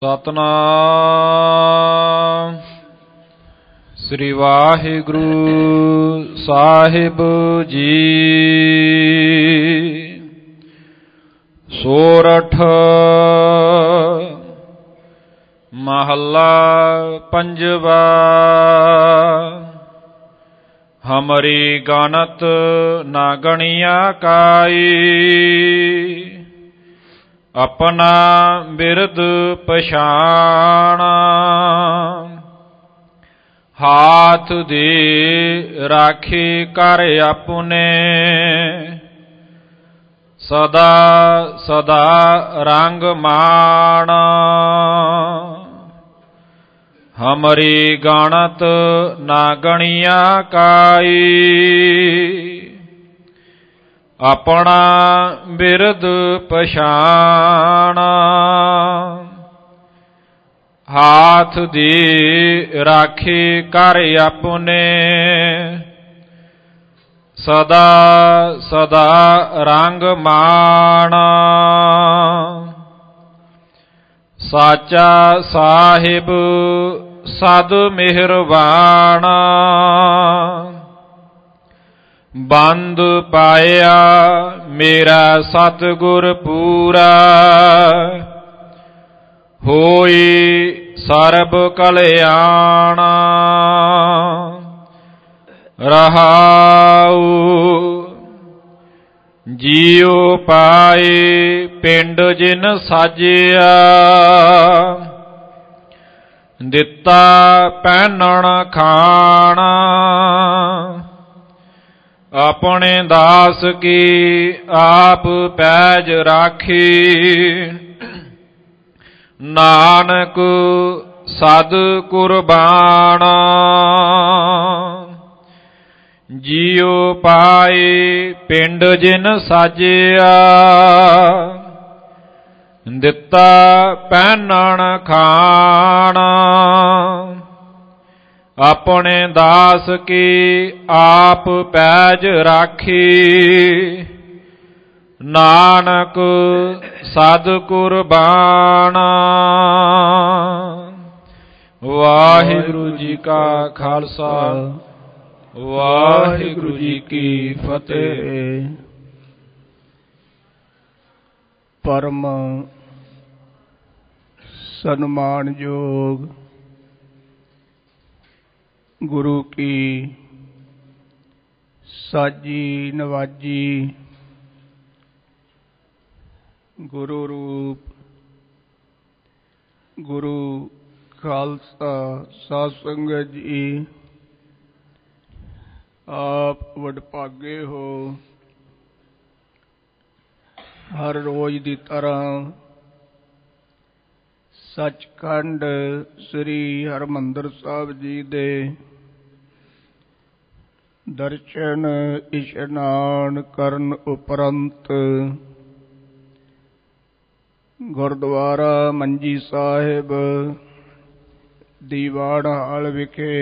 ਸਤਨਾਮ ਸ੍ਰੀ ਵਾਹਿਗੁਰੂ ਸਾਹਿਬ ਜੀ। ਸੋਰਠ ਮਹੱਲਾ ਪੰਜਵਾ। ਹਮਰੀ ਗਾਨਤ ਨਾ ਗਣਿਆ ਕਾਈ, ਆਪਣਾ ਬਿਰਦ ਪਛਾਣਾ। ਹਾਥ ਦੇ ਰਾਖੇ ਕਰ ਆਪਣੇ, ਸਦਾ ਸਦਾ ਰੰਗ ਮਾਣਾ। ਹਮਰੀ ਗਾਨਤ ਨਾ ਗਣਿਆ ਕਾਈ, ਆਪਣਾ ਬਿਰਦ ਪਛਾਣਾ। ਹਾਥ ਦੀ ਰਾਖੀ ਕਰ ਆਪਣੇ, ਸਦਾ ਸਦਾ ਰੰਗ ਮਾਣਾ। ਸਾਚਾ ਸਾਹਿਬ ਸਦ ਮਿਹਰਬਾਨਾ, ਬੰਦ ਪਾਇਆ ਮੇਰਾ ਸਤਿਗੁਰ ਪੂਰਾ। ਹੋਈ ਸਰਬ ਕਲਿਆਣਾ, ਰਹਾਉ ਜੀਉ ਪਾਏ ਪਿੰਡ ਜਿਨ ਸਾਜਿਆ। ਦਿੱਤਾ ਪਹਿਨਣ ਖਾਣਾ, ਆਪਣੇ ਦਾਸ ਕੀ ਆਪ ਪੈਜ ਰਾਖੀ। ਨਾਨਕ ਸਦ ਕੁਰਬਾਨਾ, ਜੀਉ ਪਾਏ ਪਿੰਡ ਜਿਨ ਸਾਜਿਆ। ਦਿੱਤਾ ਪਹਿਨਣ ਖਾਣਾ, ਆਪਣੇ ਦਾਸ ਕੀ ਆਪ ਪੈਜ ਰਾਖੀ। ਨਾਨਕ ਸਦ ਕੁਰਬਾਨਾ। ਵਾਹਿਗੁਰੂ ਜੀ ਕਾ ਖਾਲਸਾ, ਵਾਹਿਗੁਰੂ ਜੀ ਕੀ ਫਤਿਹ। ਪਰਮ ਸਨਮਾਨਯੋਗ ਗੁਰੂ ਕੀ ਸਾਜੀ ਨਵਾਜੀ ਗੁਰੂ ਰੂਪ ਗੁਰੂ ਖਾਲਸਾ ਸਾਧ ਸੰਗਤ ਜੀ, ਆਪ ਵਡਭਾਗੇ ਹੋ। ਹਰ ਰੋਜ਼ ਦੀ ਤਰ੍ਹਾਂ ਸੱਚਖੰਡ ਸ੍ਰੀ ਹਰਿਮੰਦਰ ਸਾਹਿਬ ਜੀ ਦੇ ਦਰਸ਼ਨ ਇਸ਼ਨਾਨ ਕਰਨ ਉਪਰੰਤ ਗੁਰਦੁਆਰਾ ਮੰਜੀ ਸਾਹਿਬ ਦੀਵਾਨ ਹਾਲ ਵਿਖੇ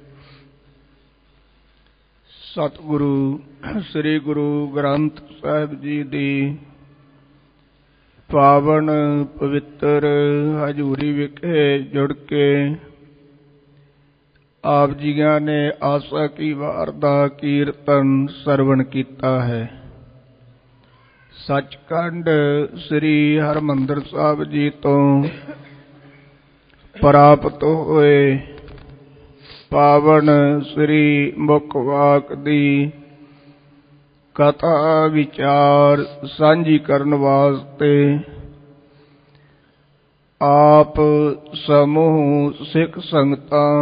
ਸਤਿਗੁਰੂ ਸ੍ਰੀ ਗੁਰੂ ਗ੍ਰੰਥ ਸਾਹਿਬ ਜੀ ਦੀ ਪਾਵਨ ਪਵਿੱਤਰ ਹਜ਼ੂਰੀ ਵਿਖੇ ਜੁੜ ਕੇ ਆਪ ਜੀਆਂ ਨੇ ਆਸਾ ਕੀ ਵਾਰ ਦਾ ਕੀਰਤਨ ਸਰਵਣ ਕੀਤਾ ਹੈ। ਸੱਚਖੰਡ ਸ੍ਰੀ ਹਰਿਮੰਦਰ ਸਾਹਿਬ ਜੀ ਤੋਂ ਪ੍ਰਾਪਤ ਹੋਏ ਪਾਵਨ ਸ੍ਰੀ ਮੁਖ ਵਾਕ ਦੀ ਕਥਾ ਵਿਚਾਰ ਸਾਂਝੀ ਕਰਨ ਵਾਸਤੇ ਆਪ ਸਮੂਹ ਸਿੱਖ ਸੰਗਤਾਂ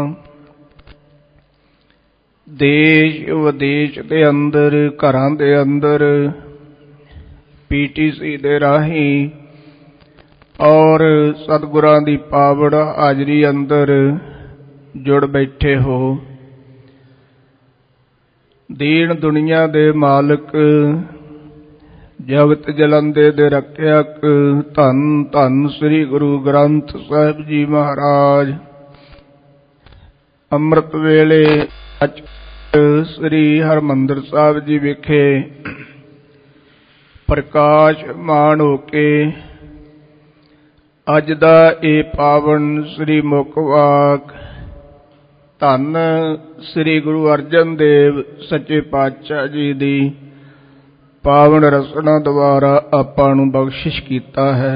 ਦੇਸ਼ ਵਿਦੇਸ਼ ਦੇ ਅੰਦਰ, ਘਰਾਂ ਦੇ ਅੰਦਰ PTC ਦੇ ਰਾਹੀਂ ਔਰ ਸਤਿਗੁਰਾਂ ਦੀ ਪਾਵਨ ਹਾਜ਼ਰੀ ਅੰਦਰ ਜੁੜ ਬੈਠੇ ਹੋ। ਦੀਨ ਦੁਨੀਆ ਦੇ ਮਾਲਕ, ਜਗਤ ਜਲੰਦੇ ਦੇ ਰੱਖਿਅਕ, ਧੰਨ ਧੰਨ ਸ੍ਰੀ ਗੁਰੂ ਗ੍ਰੰਥ ਸਾਹਿਬ ਜੀ ਮਹਾਰਾਜ ਅੰਮ੍ਰਿਤ ਵੇਲੇ ਸ੍ਰੀ ਹਰਿਮੰਦਰ ਸਾਹਿਬ ਜੀ ਵਿਖੇ ਪ੍ਰਕਾਸ਼ਮਾਨ ਹੋ ਕੇ ਅੱਜ ਦਾ ਇਹ ਪਾਵਨ ਸ੍ਰੀ ਮੁੱਖ ਵਾਕ ਧੰਨ ਸ੍ਰੀ ਗੁਰੂ ਅਰਜਨ ਦੇਵ ਸੱਚੇ ਪਾਤਸ਼ਾਹ ਜੀ ਦੀ ਪਾਵਨ ਰਚਨਾ ਦੁਆਰਾ ਆਪਾਂ ਨੂੰ ਬਖਸ਼ਿਸ਼ ਕੀਤਾ ਹੈ।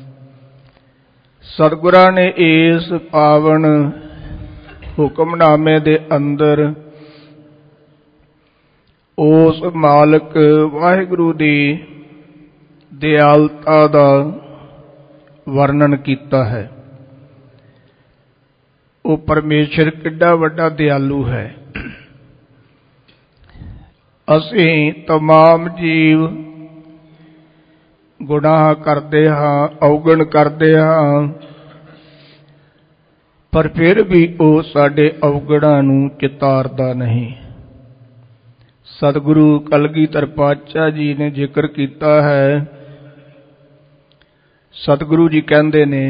ਸਤਿਗੁਰਾਂ ਨੇ ਇਸ ਪਾਵਨ ਹੁਕਮਨਾਮੇ ਦੇ ਅੰਦਰ ਉਸ ਮਾਲਕ ਵਾਹਿਗੁਰੂ ਦੀ ਦਿਆਲਤਾ ਦਾ ਵਰਣਨ ਕੀਤਾ ਹੈ। ਉਹ ਪਰਮੇਸ਼ਰ ਕਿੱਡਾ ਵੱਡਾ ਦਿਆਲੂ ਹੈ। ਅਸੀਂ ਤਮਾਮ ਜੀਵ ਗੁਨਾਹ ਕਰਦੇ ਹਾਂ, ਔਗਣ ਕਰਦੇ ਹਾਂ, ਪਰ ਫਿਰ ਵੀ ਉਹ ਸਾਡੇ ਔਗਣਾਂ ਨੂੰ ਚਿਤਾਰਦਾ ਨਹੀਂ। ਸਤਿਗੁਰੂ ਕਲਗੀਧਰ ਪਾਤਸ਼ਾਹ ਜੀ ਨੇ ਜ਼ਿਕਰ ਕੀਤਾ ਹੈ। ਸਤਿਗੁਰੂ ਜੀ ਕਹਿੰਦੇ ਨੇ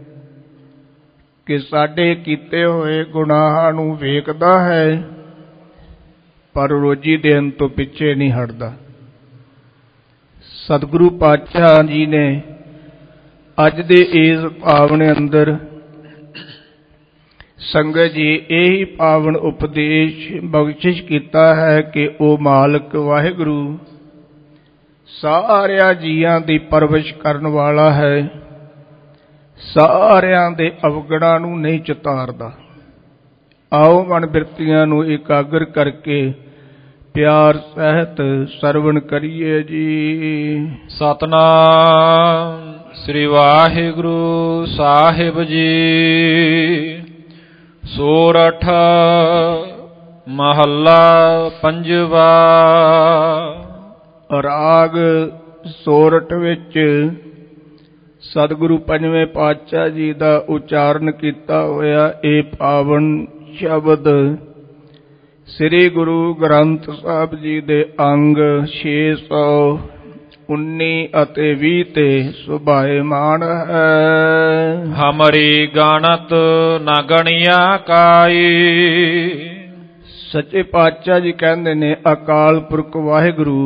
ਕਿ ਸਾਡੇ ਕੀਤੇ ਹੋਏ ਗੁਨਾਹਾਂ ਨੂੰ ਵੇਖਦਾ ਹੈ, ਪਰ ਰੋਜੀ ਦੇਣ ਤੋਂ ਪਿੱਛੇ ਨਹੀਂ ਹਟਦਾ। ਸਤਿਗੁਰੂ ਪਾਤਸ਼ਾਹ ਜੀ ਨੇ ਅੱਜ ਦੇ ਇਸ ਪਾਵਨ ਅੰਦਰ ਸੰਗਤ ਜੀ ਇਹੀ ਪਾਵਨ ਉਪਦੇਸ਼ ਬਖਸ਼ਿਸ਼ ਕੀਤਾ ਹੈ ਕਿ ਉਹ ਮਾਲਕ ਵਾਹਿਗੁਰੂ ਸਾਰਿਆਂ ਜੀਆਂ ਦੀ ਪਰਵਰਿਸ਼ ਕਰਨ ਵਾਲਾ ਹੈ, ਸਾਰਿਆਂ ਦੇ ਅਵਗੁਣਾਂ ਨੂੰ ਨਹੀਂ ਚਿਤਾਰਦਾ। ਆਓ ਮਨ ਬਿਰਤੀਆਂ ਨੂੰ ਇਕਾਗਰ ਕਰਕੇ ਪਿਆਰ ਸਹਿਤ ਸਰਵਣ ਕਰੀਏ ਜੀ। ਸਤਨਾਮ ਸ੍ਰੀ ਵਾਹਿਗੁਰੂ ਸਾਹਿਬ ਜੀ। ਸੋਰਠ ਮਹੱਲਾ ਪੰਜਵਾ। ਰਾਗ ਸੋਰਠ ਵਿੱਚ ਸਤਿਗੁਰੂ ਪੰਜਵੇਂ ਪਾਤਸ਼ਾਹ ਜੀ ਦਾ ਉਚਾਰਨ ਕੀਤਾ ਹੋਇਆ ਇਹ ਪਾਵਨ ਸ਼ਬਦ ਸ੍ਰੀ ਗੁਰੂ ਗ੍ਰੰਥ ਸਾਹਿਬ ਜੀ ਦੇ ਅੰਗ 619 ਅਤੇ 20 ਤੇ ਸੁਭਾਇਮਾਨ ਹੈ। ਹਮਰੀ ਗਣਤ ਨ ਗਣਿਆ ਕਾਈ। ਸੱਚੇ ਪਾਤਸ਼ਾਹ ਜੀ ਕਹਿੰਦੇ ਨੇ ਅਕਾਲ ਪੁਰਖ ਵਾਹਿਗੁਰੂ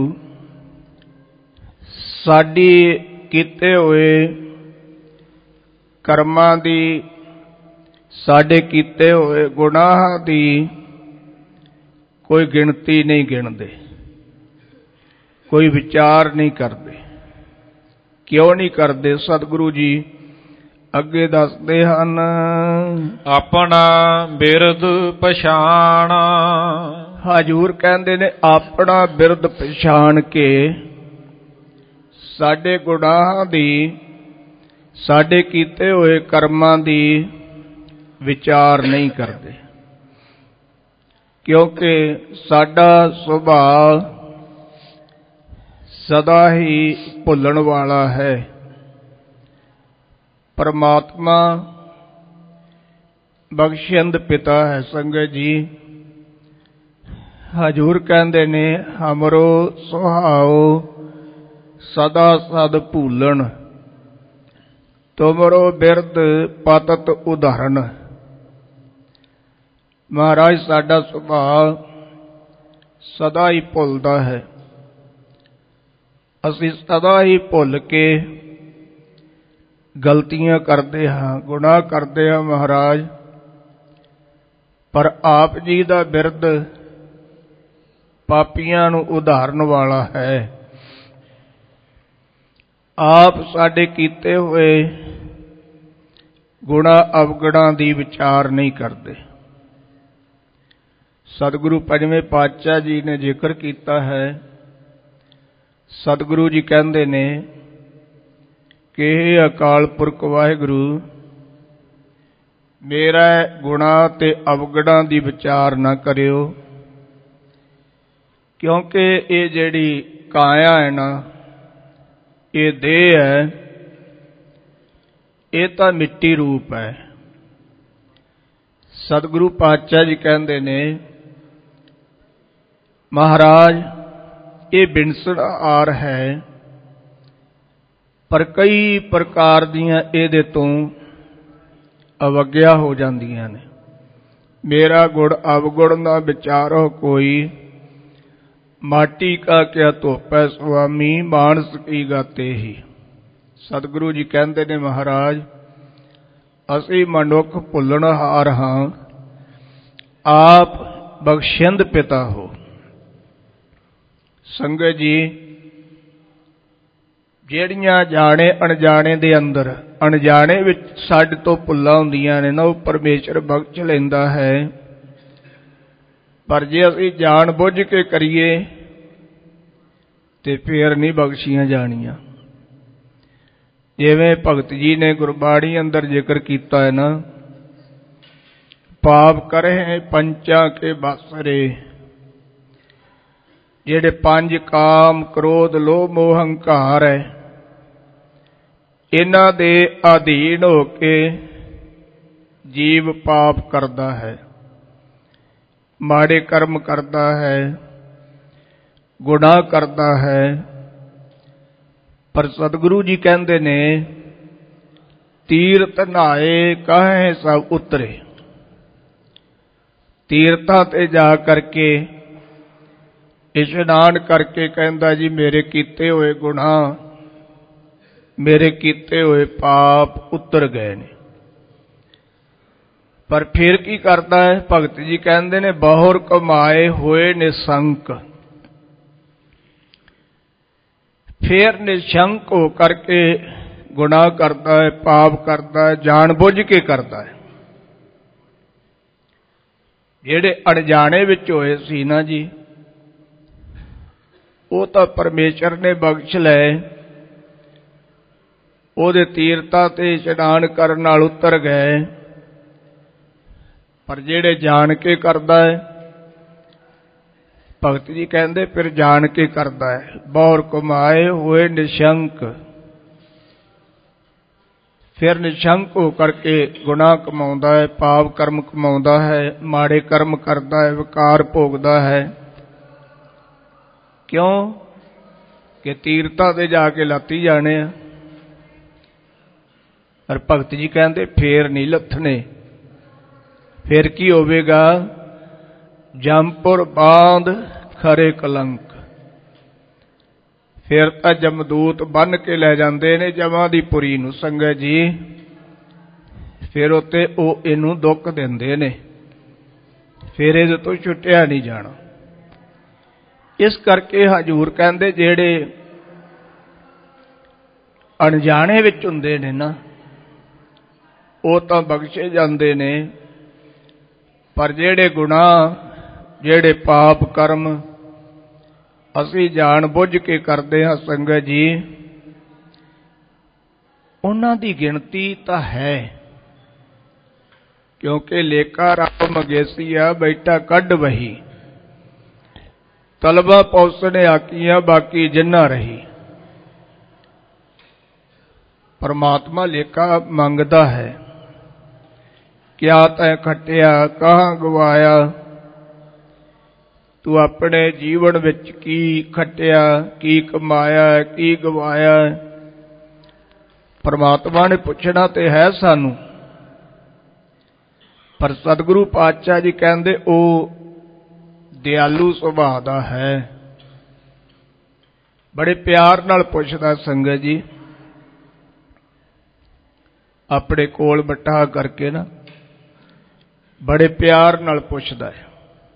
ਸਾਡੀ ਕੀਤੇ ਹੋਏ ਕਰਮਾਂ ਦੀ, ਸਾਡੇ ਕੀਤੇ ਹੋਏ ਗੁਨਾਹਾਂ ਦੀ ਕੋਈ ਗਿਣਤੀ ਨਹੀਂ ਗਿਣਦੇ, ਕੋਈ ਵਿਚਾਰ ਨਹੀਂ ਕਰਦੇ। ਕਿਉਂ ਨਹੀਂ ਕਰਦੇ? ਸਤਿਗੁਰੂ ਜੀ ਅੱਗੇ ਦੱਸਦੇ ਹਨ, ਆਪਣਾ ਬਿਰਦ ਪਛਾਣਾ। ਹਜ਼ੂਰ ਕਹਿੰਦੇ ਨੇ ਆਪਣਾ ਬਿਰਦ ਪਛਾਣ ਕੇ ਸਾਡੇ ਗੁਨਾਹਾਂ ਦੀ, ਸਾਡੇ ਕੀਤੇ ਹੋਏ ਕਰਮਾਂ ਦੀ ਵਿਚਾਰ ਨਹੀਂ ਕਰਦੇ, ਕਿਉਂਕਿ ਸਾਡਾ ਸੁਭਾਅ ਸਦਾ ਹੀ ਭੁੱਲਣ ਵਾਲਾ ਹੈ। ਪਰਮਾਤਮਾ ਬਖਸ਼ਿੰਦ ਪਿਤਾ ਹੈ। ਸੰਗਤ ਜੀ ਹਜ਼ੂਰ ਕਹਿੰਦੇ ਨੇ ਹਮਰੋ ਸੁਹਾਓ ਸਦਾ ਸਦ ਭੂਲਣ, ਤੁਮਰੋ ਬਿਰਦ ਪਤਤ ਉਦਾਹਰਨ। ਮਹਾਰਾਜ ਸਾਡਾ ਸੁਭਾਅ ਸਦਾ ਹੀ ਭੁੱਲਦਾ ਹੈ। ਅਸੀਂ ਸਦਾ ਹੀ ਭੁੱਲ ਕੇ ਗਲਤੀਆਂ ਕਰਦੇ ਹਾਂ, ਗੁਨਾਹ ਕਰਦੇ ਹਾਂ ਮਹਾਰਾਜ। ਪਰ ਆਪ ਜੀ ਦਾ ਬਿਰਦ ਪਾਪੀਆਂ ਨੂੰ ਉਧਾਰਨ ਵਾਲਾ ਹੈ। ਆਪ ਸਾਡੇ ਕੀਤੇ ਹੋਏ ਗੁਨਾਹ ਅਵਗੁਣਾਂ ਦੀ ਵਿਚਾਰ ਨਹੀਂ ਕਰਦੇ। ਸਤਿਗੁਰੂ ਪੰਜਵੇਂ ਪਾਤਸ਼ਾਹ ਜੀ ਨੇ ਜ਼ਿਕਰ ਕੀਤਾ ਹੈ। ਸਤਿਗੁਰੂ ਜੀ ਕਹਿੰਦੇ ਨੇ ਕਿ ਇਹ ਅਕਾਲ ਪੁਰਖ ਵਾਹਿਗੁਰੂ ਮੇਰਾ ਗੁਨਾਹ ਤੇ ਅਵਗੁਣਾਂ ਦੀ ਵਿਚਾਰ ਨਾ ਕਰਿਓ, ਕਿਉਂਕਿ ਇਹ ਜਿਹੜੀ ਕਾਇਆ ਹੈ ਨਾ, ਇਹ ਦੇਹ ਹੈ, ਇਹ ਤਾਂ ਮਿੱਟੀ ਰੂਪ ਹੈ। ਸਤਿਗੁਰੂ ਪਾਤਸ਼ਾਹ ਜੀ ਕਹਿੰਦੇ ਨੇ ਮਹਾਰਾਜ ਇਹ ਬਿਨਸੜਾਰ ਹੈ, ਪਰ ਕਈ ਪ੍ਰਕਾਰ ਦੀਆਂ ਇਹਦੇ ਤੋਂ ਅਵਗਿਆ ਹੋ ਜਾਂਦੀਆਂ ਨੇ। ਮੇਰਾ ਗੁਣ ਅਵਗੁਣ ਨਾ ਵਿਚਾਰੋ ਕੋਈ, ਮਾਟੀ ਕਾ ਕਿਆ ਧੋਪੈ ਸੁਆਮੀ, ਮਾਨਸ ਕੀ ਗਾਤੇ ਹੀ। ਸਤਿਗੁਰੂ ਜੀ ਕਹਿੰਦੇ ਨੇ ਮਹਾਰਾਜ ਅਸੀਂ ਮਨੁੱਖ ਭੁੱਲਣਹਾਰ ਹਾਂ, ਆਪ ਬਖਸ਼ਿੰਦ ਪਿਤਾ ਹੋ। ਸੰਗਤ ਜੀ, ਜਿਹੜੀਆਂ ਜਾਣੇ ਅਣਜਾਣੇ ਦੇ ਅੰਦਰ, ਅਣਜਾਣੇ ਵਿੱਚ ਸਾਡੇ ਤੋਂ ਭੁੱਲਾਂ ਹੁੰਦੀਆਂ ਨੇ ਨਾ, ਉਹ ਪਰਮੇਸ਼ਰ ਬਖਸ਼ ਲੈਂਦਾ ਹੈ। ਪਰ ਜੇ ਅਸੀਂ ਜਾਣ ਬੁੱਝ ਕੇ ਕਰੀਏ ਤੇ ਫੇਰ ਨਹੀਂ ਬਖਸ਼ੀਆਂ ਜਾਣੀਆਂ। ਜਿਵੇਂ ਭਗਤ ਜੀ ਨੇ ਗੁਰਬਾਣੀ ਅੰਦਰ ਜ਼ਿਕਰ ਕੀਤਾ ਹੈ ਨਾ, ਪਾਪ ਕਰੇ ਪੰਚਾਂ ਕੇ ਬਾਸਰੇ, ਜਿਹੜੇ ਪੰਜ ਕਾਮ, ਕ੍ਰੋਧ, ਲੋਭ, ਮੋਹ, ਹੰਕਾਰ ਹੈ, ਇਹਨਾਂ ਦੇ ਅਧੀਨ ਹੋ ਕੇ ਜੀਵ ਪਾਪ ਕਰਦਾ ਹੈ, ਮਾੜੇ ਕਰਮ ਕਰਦਾ ਹੈ, ਗੁਨਾਹ ਕਰਦਾ ਹੈ। ਪਰ ਸਤਿਗੁਰੂ ਜੀ ਕਹਿੰਦੇ ਨੇ, ਤੀਰਥ ਨਹਾਏ ਕਾਹੇ ਸਭ ਉਤਰੇ। ਤੀਰਥਾਂ ਤੇ ਜਾ ਕਰਕੇ, ਇਸ਼ਨਾਨ ਕਰਕੇ ਕਹਿੰਦਾ ਜੀ ਮੇਰੇ ਕੀਤੇ ਹੋਏ ਗੁਨਾਹ, ਮੇਰੇ ਕੀਤੇ ਹੋਏ ਪਾਪ ਉਤਰ ਗਏ ਨੇ। ਪਰ ਫਿਰ ਕੀ ਕਰਦਾ ਹੈ? ਭਗਤ ਜੀ ਕਹਿੰਦੇ ਨੇ, ਬਹੁਰ ਕਮਾਏ ਹੋਏ ਨਿਸੰਕ। ਫਿਰ ਨਿਸ਼ੰਕ ਹੋ ਕਰਕੇ ਗੁਨਾਹ ਕਰਦਾ ਹੈ, ਪਾਪ ਕਰਦਾ ਹੈ, ਜਾਣ ਬੁੱਝ ਕੇ ਕਰਦਾ ਹੈ। ਜਿਹੜੇ ਅਣਜਾਣੇ ਵਿੱਚ ਹੋਏ ਸੀ ਨਾ ਜੀ, ਉਹ ਤਾਂ ਪਰਮੇਸ਼ਰ ਨੇ ਬਖਸ਼ ਲਏ, ਉਹਦੇ ਤੀਰਥਾਂ ਤੇ ਇਸ਼ਨਾਨ ਕਰਨ ਨਾਲ ਉਤਰ ਗਏ। ਪਰ ਜਿਹੜੇ ਜਾਣ ਕੇ ਕਰਦਾ ਹੈ, ਭਗਤ ਜੀ ਕਹਿੰਦੇ ਫਿਰ ਜਾਣ ਕੇ ਕਰਦਾ ਹੈ। ਬਹੁਰ ਕਮਾਏ ਹੋਏ ਨਿਸ਼ੰਕ, ਫਿਰ ਨਿਸ਼ੰਕ ਹੋ ਕਰਕੇ ਗੁਨਾਹ ਕਮਾਉਂਦਾ ਹੈ, ਪਾਪ ਕਰਮ ਕਮਾਉਂਦਾ ਹੈ, ਮਾੜੇ ਕਰਮ ਕਰਦਾ ਹੈ, ਵਿਕਾਰ ਭੋਗਦਾ ਹੈ। ਕਿਉਂ? ਕਿ ਤੀਰਥਾਂ ਤੇ ਜਾ ਕੇ ਲਾਤੀ ਜਾਣੇ ਆ। ਪਰ ਭਗਤ ਜੀ ਕਹਿੰਦੇ ਫੇਰ ਨਹੀਂ ਲੱਥਣੇ। ਫਿਰ ਕੀ ਹੋਵੇਗਾ? ਜੰਪੁਰ ਬਾਂਧ ਖਰੇ ਕਲੰਕ। ਫਿਰ ਤਾਂ ਜਮਦੂਤ ਬੰਨ ਕੇ ਲੈ ਜਾਂਦੇ ਨੇ ਜਮਾਂ ਦੀ ਪੁਰੀ ਨੂੰ। ਸੰਗਤ ਜੀ, ਫਿਰ ਉੱਤੇ ਉਹ ਇਹਨੂੰ ਦੁੱਖ ਦਿੰਦੇ ਨੇ, ਫਿਰ ਇਹਦੇ ਤੋਂ ਛੁੱਟਿਆ ਨਹੀਂ ਜਾਣਾ। ਇਸ ਕਰਕੇ ਹਜ਼ੂਰ ਕਹਿੰਦੇ ਜਿਹੜੇ ਅਣਜਾਣੇ ਵਿੱਚ ਹੁੰਦੇ ਨੇ ਨਾ, ਉਹ ਤਾਂ ਬਖਸ਼ੇ ਜਾਂਦੇ ਨੇ। ਪਰ ਜਿਹੜੇ ਗੁਨਾਹ, ਜਿਹੜੇ ਪਾਪ ਕਰਮ ਅਸੀਂ ਜਾਣ ਬੁੱਝ ਕੇ ਕਰਦੇ ਹਾਂ ਸੰਗਤ ਜੀ, ਉਹਨਾਂ ਦੀ ਗਿਣਤੀ ਤਾਂ ਹੈ। ਕਿਉਂਕਿ ਲੇਖਾ ਰੱਬ ਮਗੇਸੀਆ ਬੈਠਾ ਕੱਢ ਵਹੀ, ਤਲਬਾ ਪੌਸਨੇ ਆਕੀਆਂ ਬਾਕੀ ਜਿੰਨਾ ਰਹੀ। ਪਰਮਾਤਮਾ ਲੇਖਾ ਮੰਗਦਾ ਹੈ, ਕਿਆ ਤੈਂ ਖੱਟਿਆ ਕਹਾਂ ਗਵਾਇਆ। ਤੂੰ ਆਪਣੇ ਜੀਵਨ ਵਿੱਚ ਕੀ ਖੱਟਿਆ, ਕੀ ਕਮਾਇਆ, ਕੀ ਗਵਾਇਆ। ਪਰਮਾਤਮਾ ਨੇ ਪੁੱਛਣਾ ਤੇ ਹੈ ਸਾਨੂੰ। ਪਰ ਸਤਿਗੁਰੂ ਪਾਤਸ਼ਾਹ ਜੀ ਕਹਿੰਦੇ ਉਹ ਦਿਆਲੂ ਸੁਭਾਅ ਦਾ ਹੈ, ਬੜੇ ਪਿਆਰ ਨਾਲ ਪੁੱਛਦਾ ਸੰਗਤ ਜੀ। ਆਪਣੇ ਕੋਲ ਬਿਠਾ ਕਰਕੇ ਨਾ ਬੜੇ ਪਿਆਰ ਨਾਲ ਪੁੱਛਦਾ ਹੈ।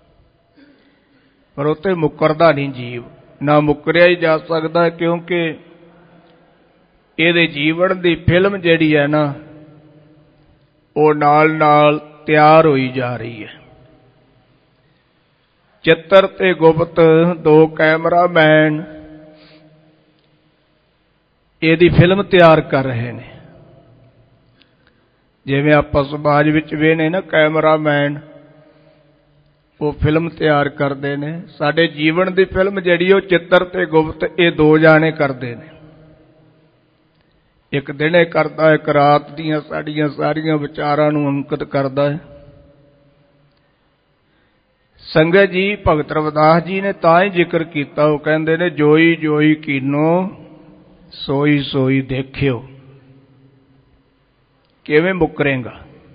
ਪਰ ਉੱਥੇ ਮੁੱਕਰਦਾ ਨਹੀਂ ਜੀਵ, ਨਾ ਮੁੱਕਰਿਆ ਹੀ ਜਾ ਸਕਦਾ। ਕਿਉਂਕਿ ਇਹਦੇ ਜੀਵਨ ਦੀ ਫਿਲਮ ਜਿਹੜੀ ਹੈ ਨਾ, ਉਹ ਨਾਲ ਨਾਲ ਤਿਆਰ ਹੋਈ ਜਾ ਰਹੀ ਹੈ। ਚਿੱਤਰ ਤੇ ਗੁਪਤ ਦੋ ਕੈਮਰਾਮੈਨ ਇਹਦੀ ਫਿਲਮ ਤਿਆਰ ਕਰ ਰਹੇ ਨੇ। ਜਿਵੇਂ ਆਪਾਂ ਸਮਾਜ ਵਿੱਚ ਵੇਖਦੇ ਨਾ, ਕੈਮਰਾਮੈਨ ਉਹ ਫਿਲਮ ਤਿਆਰ ਕਰਦੇ ਨੇ। ਸਾਡੇ ਜੀਵਨ ਦੀ ਫਿਲਮ ਜਿਹੜੀ ਉਹ ਚਿੱਤਰ ਤੇ ਗੁਪਤ ਇਹ ਦੋ ਜਾਣੇ ਕਰਦੇ ਨੇ। ਇੱਕ ਦਿਨੇ ਕਰਦਾ, ਇੱਕ ਰਾਤ ਦੀਆਂ ਸਾਡੀਆਂ ਸਾਰੀਆਂ ਵਿਚਾਰਾਂ ਨੂੰ ਅੰਕਿਤ ਕਰਦਾ ਹੈ। ਸੰਗਤ ਜੀ, ਭਗਤ ਰਵਿਦਾਸ ਜੀ ਨੇ ਤਾਂ ਹੀ ਜ਼ਿਕਰ ਕੀਤਾ। ਉਹ ਕਹਿੰਦੇ ਨੇ, ਜੋਈ ਜੋਈ ਕੀਨੋ ਸੋਈ ਸੋਈ ਦੇਖਿਓ। ਕਿਵੇਂ ਮੁੱਕਰੇਗਾ?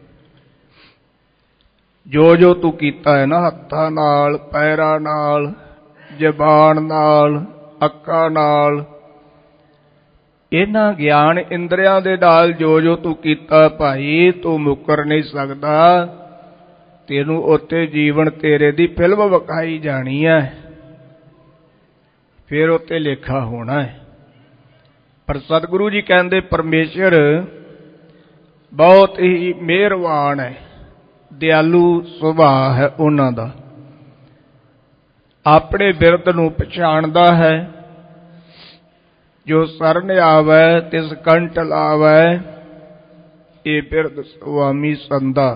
ਜੋ ਜੋ ਤੂੰ ਕੀਤਾ ਹੈ ਨਾ, ਹੱਥਾਂ ਨਾਲ, ਪੈਰਾਂ ਨਾਲ, ਜ਼ਬਾਨ ਨਾਲ, ਅੱਖਾਂ ਨਾਲ, ਇਹਨਾਂ ਗਿਆਨ ਇੰਦਰੀਆਂ ਦੇ ਨਾਲ ਜੋ ਜੋ ਤੂੰ ਕੀਤਾ ਭਾਈ, ਤੂੰ ਮੁੱਕਰ ਨਹੀਂ ਸਕਦਾ। ਤੈਨੂੰ ਉੱਥੇ ਜੀਵਨ ਤੇਰੇ ਦੀ ਫਿਲਮ ਵਿਖਾਈ ਜਾਣੀ ਹੈ, ਫਿਰ ਉੱਥੇ ਲੇਖਾ ਹੋਣਾ ਹੈ। ਪਰ ਸਤਿਗੁਰੂ ਜੀ ਕਹਿੰਦੇ ਪਰਮੇਸ਼ਰ ਬਹੁਤ ਹੀ ਮਿਹਰਬਾਨ ਹੈ, ਦਿਆਲੂ ਸੁਭਾਅ ਹੈ ਉਹਨਾਂ ਦਾ। ਆਪਣੇ ਬਿਰਦ ਨੂੰ ਪਛਾਣਦਾ ਹੈ। ਜੋ ਸਰਨ ਆਵੈ ਤਿਸ ਕੰਠ ਲਾਵੈ, ਇਹ ਬਿਰਦ ਸੁਆਮੀ ਸੰਦਾ।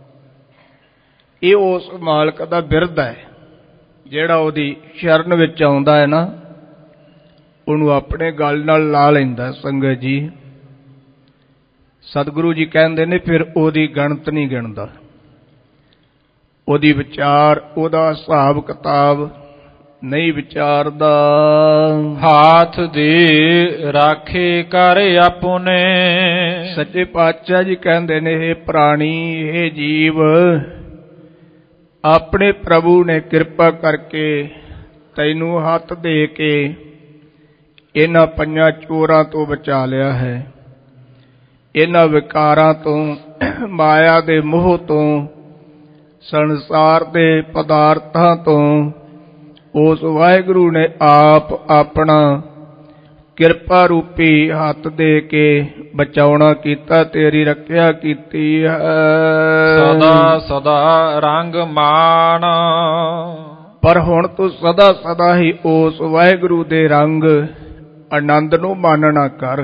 ਇਹ ਉਸ ਮਾਲਕ ਦਾ ਬਿਰਦ ਹੈ ਜਿਹੜਾ ਉਹਦੀ ਸ਼ਰਨ ਵਿੱਚ ਆਉਂਦਾ ਹੈ ਨਾ, ਉਹਨੂੰ ਆਪਣੇ ਗਲ ਨਾਲ ਲਾ ਲੈਂਦਾ। ਸੰਗਤ ਜੀ, ਸਤਿਗੁਰੂ ਜੀ ਕਹਿੰਦੇ ਨੇ ਫਿਰ ਉਹਦੀ ਗਣਤ ਨਹੀਂ ਗਿਣਦਾ, ਉਹਦੀ ਵਿਚਾਰ, ਉਹਦਾ ਹਿਸਾਬ ਕਿਤਾਬ ਨਹੀਂ ਵਿਚਾਰਦਾ। ਹਾਥ ਦੇ ਰਾਖੇ ਕਰ ਆਪਨੇ। ਸੱਚੇ ਪਾਤਸ਼ਾਹ ਜੀ ਕਹਿੰਦੇ ਨੇ, ਇਹ ਪ੍ਰਾਣੀ, ਇਹ ਜੀਵ, ਆਪਣੇ ਪ੍ਰਭੂ ਨੇ ਕਿਰਪਾ ਕਰਕੇ ਤੈਨੂੰ ਹੱਥ ਦੇ ਕੇ ਇਹਨਾਂ ਪੰਜਾਂ ਚੋਰਾਂ ਤੋਂ ਬਚਾ ਲਿਆ ਹੈ, ਇਹਨਾਂ ਵਿਕਾਰਾਂ ਤੋਂ, ਮਾਇਆ ਦੇ ਮੋਹ ਤੋਂ, ਸੰਸਾਰ ਦੇ ਪਦਾਰਥਾਂ ਤੋਂ। ਉਸ ਵਾਹਿਗੁਰੂ ਨੇ ਆਪ ਆਪਣਾ ਕਿਰਪਾ ਰੂਪੀ ਹੱਥ ਦੇ ਕੇ ਬਚਾਉਣਾ ਕੀਤਾ, ਤੇਰੀ ਰੱਖਿਆ ਕੀਤੀ ਹੈ। ਸਦਾ ਸਦਾ ਰੰਗ ਮਾਣ। ਪਰ ਹੁਣ ਤੂੰ ਸਦਾ ਸਦਾ ਹੀ ਉਸ ਵਾਹਿਗੁਰੂ ਦੇ ਰੰਗ ਆਨੰਦ ਨੂੰ ਮਾਨਣਾ ਕਰ।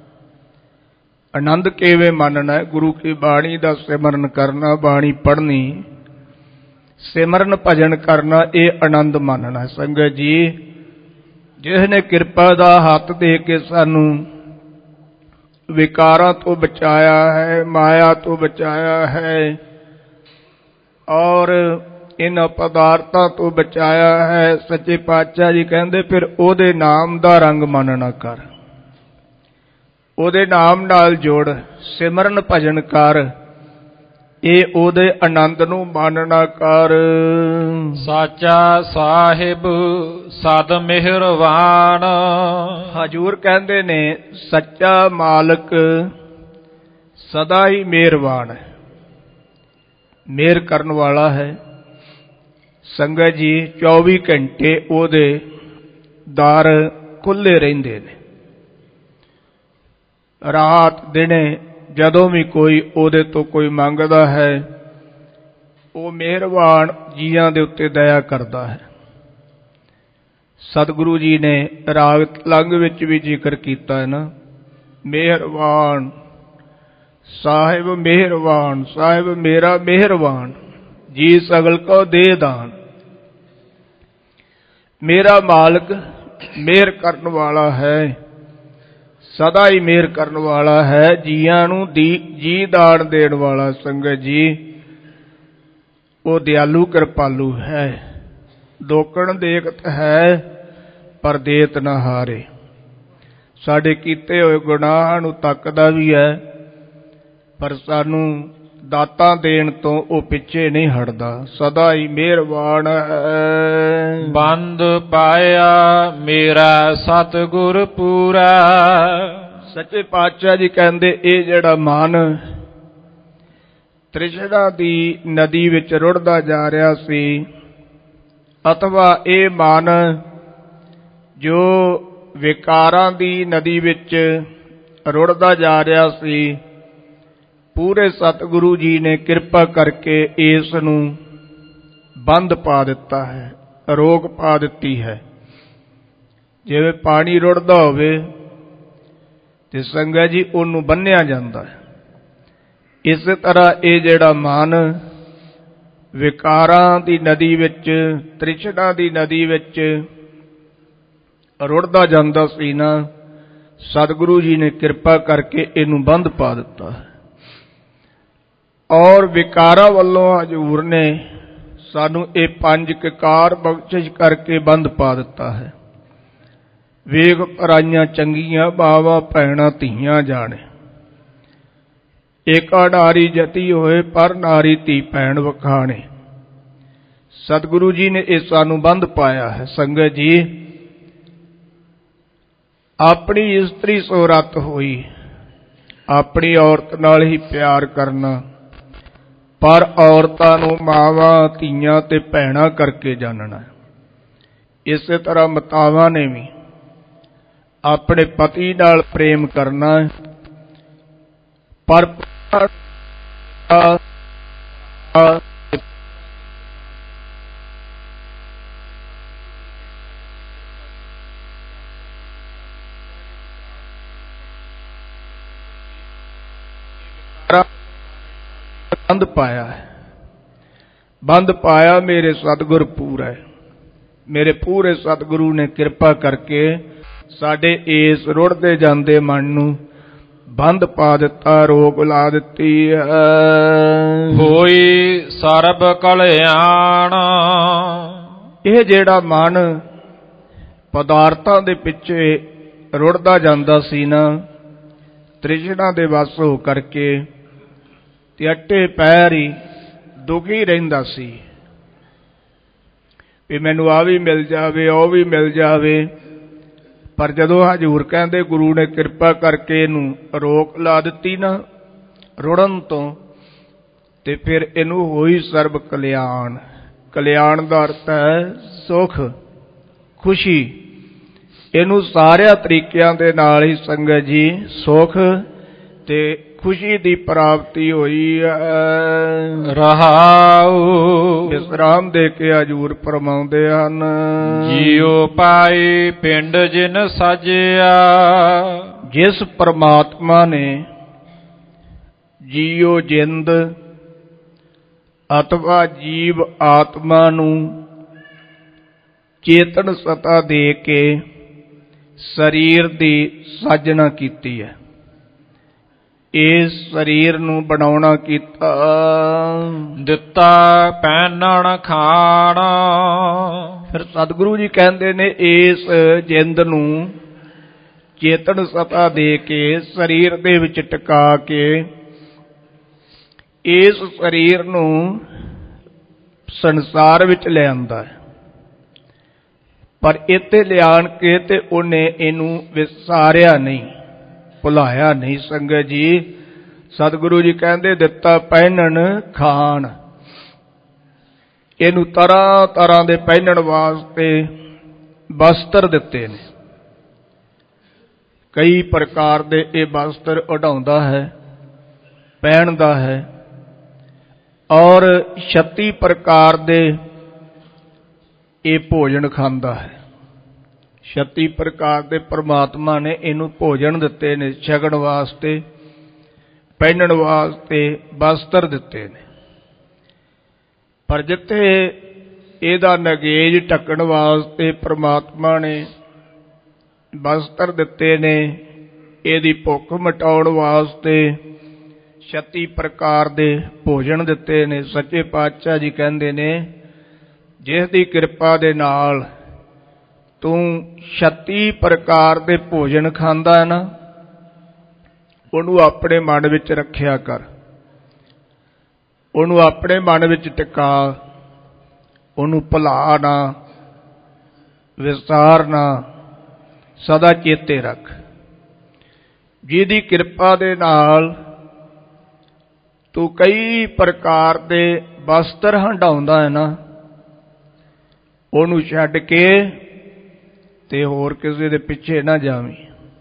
ਆਨੰਦ ਕਿਵੇਂ ਮੰਨਣਾ? ਗੁਰੂ ਕੀ ਬਾਣੀ ਦਾ ਸਿਮਰਨ ਕਰਨਾ, ਬਾਣੀ ਪੜ੍ਹਨੀ, ਸਿਮਰਨ ਭਜਨ ਕਰਨਾ, ਇਹ ਆਨੰਦ ਮੰਨਣਾ। ਸੰਗਤ ਜੀ, ਜਿਸ ਨੇ ਕਿਰਪਾ ਦਾ ਹੱਥ ਦੇ ਕੇ ਸਾਨੂੰ ਵਿਕਾਰਾਂ ਤੋਂ ਬਚਾਇਆ ਹੈ, ਮਾਇਆ ਤੋਂ ਬਚਾਇਆ ਹੈ, ਔਰ ਇਹਨਾਂ ਪਦਾਰਥਾਂ ਤੋਂ ਬਚਾਇਆ ਹੈ, ਸੱਚੇ ਪਾਤਸ਼ਾਹ ਜੀ ਕਹਿੰਦੇ ਫਿਰ ਉਹਦੇ ਨਾਮ ਦਾ ਰੰਗ ਮੰਨਣਾ ਕਰ, ਉਹਦੇ ਨਾਮ ਨਾਲ ਜੁੜ, ਸਿਮਰਨ ਭਜਨ ਕਰ, ਇਹ ਉਹਦੇ ਆਨੰਦ ਨੂੰ ਮਾਨਣਾ ਕਰ। ਸਾਚਾ ਸਾਹਿਬ ਸਦ ਮਿਹਰਬਾਨ। ਹਜ਼ੂਰ ਕਹਿੰਦੇ ਨੇ ਸੱਚਾ ਮਾਲਕ ਸਦਾ ਹੀ ਮਿਹਰਬਾਨ ਹੈ, ਮਿਹਰ ਕਰਨ ਵਾਲਾ ਹੈ। ਸੰਗਤ ਜੀ, 24 ਘੰਟੇ ਉਹਦੇ ਦਰ ਖੁੱਲ੍ਹੇ ਰਹਿੰਦੇ ਨੇ। ਰਾਤ ਦਿਨੇ ਜਦੋਂ ਵੀ ਕੋਈ ਉਹਦੇ ਤੋਂ ਕੋਈ ਮੰਗਦਾ ਹੈ, ਉਹ ਮਿਹਰਬਾਨ ਜੀਆਂ ਦੇ ਉੱਤੇ ਦਇਆ ਕਰਦਾ ਹੈ। ਸਤਿਗੁਰੂ ਜੀ ਨੇ ਰਾਗ ਤਲੰਗ ਵਿੱਚ ਵੀ ਜ਼ਿਕਰ ਕੀਤਾ ਹੈ ਨਾ, ਮਿਹਰਬਾਨ ਸਾਹਿਬ ਮਿਹਰਬਾਨ, ਸਾਹਿਬ ਮੇਰਾ ਮਿਹਰਬਾਨ, ਜੀ ਸਗਲ ਕੋ ਦੇ ਦਾਨ। ਮੇਰਾ ਮਾਲਕ ਮਿਹਰ ਕਰਨ ਵਾਲਾ ਹੈ, ਸਦਾ ਹੀ ਮਿਹਰ ਕਰਨ ਵਾਲਾ ਹੈ, ਜੀਆਂ ਨੂੰ ਜੀ ਦਾਨ ਦੇਣ ਵਾਲਾ। ਸੰਗਤ ਜੀ, ਉਹ ਦਿਆਲੂ ਕਿਰਪਾਲੂ ਹੈ, ਦੋਕਣ ਦੇਖਤ ਹੈ ਪਰ ਦੇਤ ਨਾ ਹਾਰੇ। ਸਾਡੇ ਕੀਤੇ ਹੋਏ ਗੁਨਾਹਾਂ ਨੂੰ ਤੱਕਦਾ ਵੀ ਹੈ, ਪਰ ਸਾਨੂੰ ਦਾਤਾਂ ਦੇਣ ਤੋਂ ਉਹ ਪਿੱਛੇ ਨਹੀਂ ਹਟਦਾ, ਸਦਾ ਹੀ ਮਿਹਰਬਾਨ ਹੈ। ਬੰਦ ਪਾਇਆ ਮੇਰਾ ਸਤਿਗੁਰ ਪੂਰਾ। ਸੱਚੇ ਪਾਤਸ਼ਾਹ ਜੀ ਕਹਿੰਦੇ ਇਹ ਜਿਹੜਾ ਮਨ ਤ੍ਰਿਸ਼ਨਾ ਦੀ ਨਦੀ ਵਿੱਚ ਰੁੜਦਾ ਜਾ ਰਿਹਾ ਸੀ, ਅਥਵਾ ਇਹ ਮਨ ਜੋ ਵਿਕਾਰਾਂ ਦੀ ਨਦੀ ਵਿੱਚ ਰੁੜਦਾ ਜਾ ਰਿਹਾ ਸੀ, ਪੂਰੇ ਸਤਿਗੁਰੂ ਜੀ ਨੇ ਕਿਰਪਾ ਕਰਕੇ ਇਸ ਨੂੰ ਬੰਦ ਪਾ ਦਿੱਤਾ ਹੈ, ਰੋਕ ਪਾ ਦਿੱਤੀ ਹੈ। ਜਿਵੇਂ ਪਾਣੀ ਰੁੜਦਾ ਹੋਵੇ ਤੇ ਸੰਗਤ ਜੀ ਉਹਨੂੰ ਬੰਨ੍ਹਿਆ ਜਾਂਦਾ ਹੈ, ਇਸੇ ਤਰ੍ਹਾਂ ਇਹ ਜਿਹੜਾ ਮਨ ਵਿਕਾਰਾਂ ਦੀ ਨਦੀ ਵਿੱਚ, ਤ੍ਰਿਸ਼ਨਾ ਦੀ ਨਦੀ ਵਿੱਚ ਰੁੜਦਾ ਜਾਂਦਾ ਸੀ ਨਾ, ਸਤਿਗੁਰੂ ਜੀ ਨੇ ਕਿਰਪਾ ਕਰਕੇ ਇਹਨੂੰ ਬੰਦ ਪਾ ਦਿੱਤਾ ਹੈ। ਔਰ ਵਿਕਾਰਾਂ ਵੱਲੋਂ ਹਜ਼ੂਰ ਨੇ ਸਾਨੂੰ ਇਹ 5 ਕਕਾਰ ਬਖਸ਼ਿਸ਼ ਕਰਕੇ ਬੰਦ ਪਾ ਦਿੱਤਾ ਹੈ। ਵੇਖ ਪਰਾਈਆਂ ਚੰਗੀਆਂ ਬਾਵਾ ਭੈਣਾਂ ਧੀਆਂ ਜਾਣੇ, ਏਕਾ ਨਾਰੀ ਜਤੀ ਹੋਏ ਪਰ ਨਾਰੀ ਧੀ ਭੈਣ ਵਖਾਣੇ। ਸਤਿਗੁਰੂ ਜੀ ਨੇ ਇਹ ਸਾਨੂੰ ਬੰਦ ਪਾਇਆ ਹੈ। ਸੰਗਤ ਜੀ, ਆਪਣੀ ਇਸਤਰੀ ਸੋ ਰਤ ਹੋਈ, ਆਪਣੀ ਔਰਤ ਨਾਲ ਹੀ ਪਿਆਰ ਕਰਨਾ, ਪਰ ਔਰਤਾਂ ਨੂੰ ਮਾਵਾਂ, ਧੀਆਂ ਤੇ ਭੈਣਾਂ ਕਰਕੇ ਜਾਣਨਾ। ਇਸੇ ਤਰ੍ਹਾਂ ਮਾਤਾਵਾਂ ਨੇ ਵੀ ਆਪਣੇ ਪਤੀ ਨਾਲ ਪ੍ਰੇਮ ਕਰਨਾ, ਪਰ ਬੰਦ ਪਾਇਆ ਮੇਰੇ ਸਤਿਗੁਰ ਪੂਰਾ। ਮੇਰੇ ਪੂਰੇ ਸਤਿਗੁਰੂ ਨੇ ਕਿਰਪਾ ਕਰਕੇ ਸਾਡੇ ਇਸ ਰੁੜਦੇ ਜਾਂਦੇ ਮਨ ਨੂੰ ਬੰਦ ਪਾ ਦਿੱਤਾ, ਰੋਕ ਲਾ ਦਿੱਤੀ। ਹੋਈ ਸਰਬ ਕਲਿਆਣ। ਇਹ ਜਿਹੜਾ ਮਨ ਪਦਾਰਥਾਂ ਦੇ ਪਿੱਛੇ ਰੁੜਦਾ ਜਾਂਦਾ ਸੀ ਨਾ, ਤ੍ਰਿਸ਼ਨਾ ਦੇ ਵਸ ਹੋ ਕਰਕੇ, ਤੇ ਅੱਟੇ ਪੈਰ ਹੀ ਦੁਖੀ ਰਹਿੰਦਾ ਸੀ ਵੀ ਮੈਨੂੰ ਆ ਵੀ ਮਿਲ ਜਾਵੇ, ਉਹ ਵੀ ਮਿਲ ਜਾਵੇ। ਪਰ ਜਦੋਂ ਹਜ਼ੂਰ ਕਹਿੰਦੇ ਗੁਰੂ ਨੇ ਕਿਰਪਾ ਕਰਕੇ ਇਹਨੂੰ ਰੋਕ ਲਾ ਦਿੱਤੀ ਨਾ ਰੁੜਨ ਤੋਂ, ਤੇ ਫਿਰ ਇਹਨੂੰ ਹੋਈ ਸਰਬ ਕਲਿਆਣ। ਕਲਿਆਣ ਦਾ ਅਰਥ ਹੈ ਸੁਖ, ਖੁਸ਼ੀ। ਇਹਨੂੰ ਸਾਰਿਆਂ ਤਰੀਕਿਆਂ ਦੇ ਨਾਲ ਹੀ ਸੰਗਤ ਜੀ ਸੁਖ ਤੇ ਖੁਸ਼ੀ ਦੀ ਪ੍ਰਾਪਤੀ ਹੋਈ ਰਹਾਉ। ਵਿਸਰਾਮ ਦੇ ਕੇ ਹਜ਼ੂਰ ਫਰਮਾਉਂਦੇ ਹਨ, ਜੀਉ ਪਾਈ ਪਿੰਡ ਜਿਨ ਸਾਜਿਆ। ਜਿਸ ਪਰਮਾਤਮਾ ਨੇ ਜੀਉ ਜਿੰਦ ਅਥਵਾ ਜੀਵ ਆਤਮਾ ਨੂੰ ਚੇਤਨ ਸਤਾ ਦੇ ਕੇ ਸਰੀਰ ਦੀ ਸਾਜਣਾ ਕੀਤੀ ਹੈ, ਇਸ ਸਰੀਰ ਨੂੰ ਬਣਾਉਣਾ ਕੀਤਾ, ਦਿੱਤਾ ਪਹਿਨਣ ਖਾਣਾ। ਫਿਰ ਸਤਿਗੁਰੂ ਜੀ ਕਹਿੰਦੇ ਨੇ ਇਸ ਜਿੰਦ ਨੂੰ ਚੇਤਨ ਸਤਾ ਦੇ ਕੇ ਸਰੀਰ ਦੇ ਵਿੱਚ ਟਿਕਾ ਕੇ ਇਸ ਸਰੀਰ ਨੂੰ ਸੰਸਾਰ ਵਿੱਚ ਲੈ ਆਂਦਾ ਹੈ। ਪਰ ਇੱਥੇ ਲਿਆਣ ਕੇ ਤੇ ਉਹਨੇ ਇਹਨੂੰ ਵਿਸਾਰਿਆ ਨਹੀਂ, ਭੁਲਾਇਆ ਨਹੀਂ। ਸੰਗਤ ਜੀ ਸਤਿਗੁਰੂ ਜੀ ਕਹਿੰਦੇ ਦਿੱਤਾ ਪਹਿਨਣ ਖਾਣ। ਇਹਨੂੰ ਤਰ੍ਹਾਂ ਤਰ੍ਹਾਂ ਦੇ ਪਹਿਨਣ ਵਾਸਤੇ ਵਸਤਰ ਦਿੱਤੇ ਨੇ, ਕਈ ਪ੍ਰਕਾਰ ਦੇ ਇਹ ਵਸਤਰ ਉਡਾਉਂਦਾ ਹੈ, ਪਹਿਨਦਾ ਹੈ, ਔਰ 36 ਪ੍ਰਕਾਰ ਦੇ ਇਹ ਭੋਜਨ ਖਾਂਦਾ ਹੈ। 36 ਪ੍ਰਕਾਰ ਦੇ ਪਰਮਾਤਮਾ ਨੇ ਇਹਨੂੰ ਭੋਜਨ ਦਿੱਤੇ ਨੇ, ਛਕਣ ਵਾਸਤੇ, ਪਹਿਨਣ ਵਾਸਤੇ ਵਸਤਰ ਦਿੱਤੇ ਨੇ। ਪਰ ਜਿੱਥੇ ਇਹਦਾ ਨਗੇਜ ਢੱਕਣ ਵਾਸਤੇ ਪਰਮਾਤਮਾ ਨੇ ਵਸਤਰ ਦਿੱਤੇ ਨੇ, ਇਹਦੀ ਭੁੱਖ ਮਿਟਾਉਣ ਵਾਸਤੇ 36 ਪ੍ਰਕਾਰ ਦੇ ਭੋਜਨ ਦਿੱਤੇ ਨੇ। ਸੱਚੇ ਪਾਤਸ਼ਾਹ ਜੀ ਕਹਿੰਦੇ ਨੇ ਜਿਸ ਦੀ ਕਿਰਪਾ ਦੇ ਨਾਲ ਤੂੰ 36 ਪ੍ਰਕਾਰ ਦੇ ਭੋਜਨ ਖਾਂਦਾ ਹੈ ਨਾ, ਉਹਨੂੰ ਆਪਣੇ ਮਨ ਵਿੱਚ ਰੱਖਿਆ ਕਰ, ਉਹਨੂੰ ਆਪਣੇ ਮਨ ਵਿੱਚ ਟਿਕਾ, ਉਹਨੂੰ ਭੁਲਾ ਨਾ, ਵਿਸਾਰ ਨਾ, ਸਦਾ ਚੇਤੇ ਰੱਖ। ਜਿਹਦੀ ਕਿਰਪਾ ਦੇ ਨਾਲ ਤੂੰ ਕਈ ਪ੍ਰਕਾਰ ਦੇ ਵਸਤਰ ਹੰਡਾਉਂਦਾ ਹੈ ਨਾ, ਉਹਨੂੰ ਛੱਡ ਕੇ ਤੇ ਹੋਰ ਕਿਸੇ ਦੇ ਪਿੱਛੇ ਨਾ ਜਾਵੀਂ,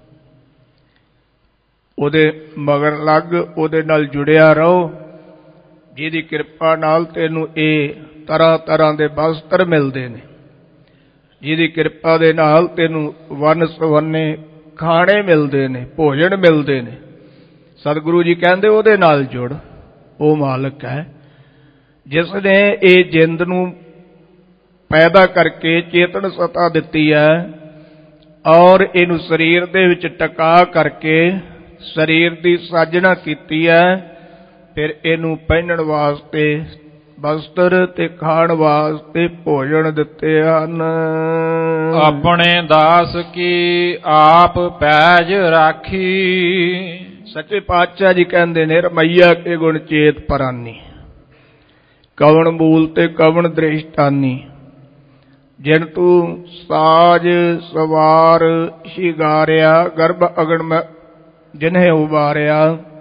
ਉਹਦੇ ਮਗਰ ਲੱਗ, ਉਹਦੇ ਨਾਲ ਜੁੜਿਆ ਰਹੋ। ਜਿਹਦੀ ਕਿਰਪਾ ਨਾਲ ਤੈਨੂੰ ਇਹ ਤਰ੍ਹਾਂ ਤਰ੍ਹਾਂ ਦੇ ਵਸਤਰ ਮਿਲਦੇ ਨੇ, ਜਿਹਦੀ ਕਿਰਪਾ ਦੇ ਨਾਲ ਤੈਨੂੰ ਵੰਨ ਸੁਵੰਨੇ ਖਾਣੇ ਮਿਲਦੇ ਨੇ, ਭੋਜਨ ਮਿਲਦੇ ਨੇ। ਸਤਿਗੁਰੂ ਜੀ ਕਹਿੰਦੇ ਉਹਦੇ ਨਾਲ ਜੁੜ। ਉਹ ਮਾਲਕ ਹੈ ਜਿਸ ਨੇ ਇਹ ਜਿੰਦ ਨੂੰ ਪੈਦਾ ਕਰਕੇ ਚੇਤਨ ਸਤਾ ਦਿੱਤੀ ਹੈ, ਔਰ ਇਹਨੂੰ ਸਰੀਰ ਦੇ ਵਿੱਚ ਟਿਕਾ ਕਰਕੇ ਸਰੀਰ ਦੀ ਸਾਜਣਾ ਕੀਤੀ ਹੈ। ਫਿਰ ਇਹਨੂੰ ਪਹਿਨਣ ਵਾਸਤੇ ਵਸਤਰ ਤੇ ਖਾਣ ਵਾਸਤੇ ਭੋਜਨ ਦਿੱਤੇ ਹਨ। ਆਪਣੇ ਦਾਸ ਕੀ ਆਪ ਪੈਜ ਰਾਖੀ। ਸੱਚੇ ਪਾਤਸ਼ਾਹ ਜੀ ਕਹਿੰਦੇ ਨੇ ਰਮਈਆ ਕੇ ਗੁਣ ਚੇਤ ਪਰਾਨੀ, ਕਵਣ ਮੂਲ ਤੇ ਕਵਣ ਦ੍ਰਿਸ਼ਟਾਨੀ। ਜਿਨ ਤੂੰ ਸਾਜ ਸਵਾਰ ਸ਼ਿਗਾਰਿਆ, ਗਰਭ ਅਗਣ ਮੈਂ ਜਿਨਹਿ ਉਬਾਰਿਆ।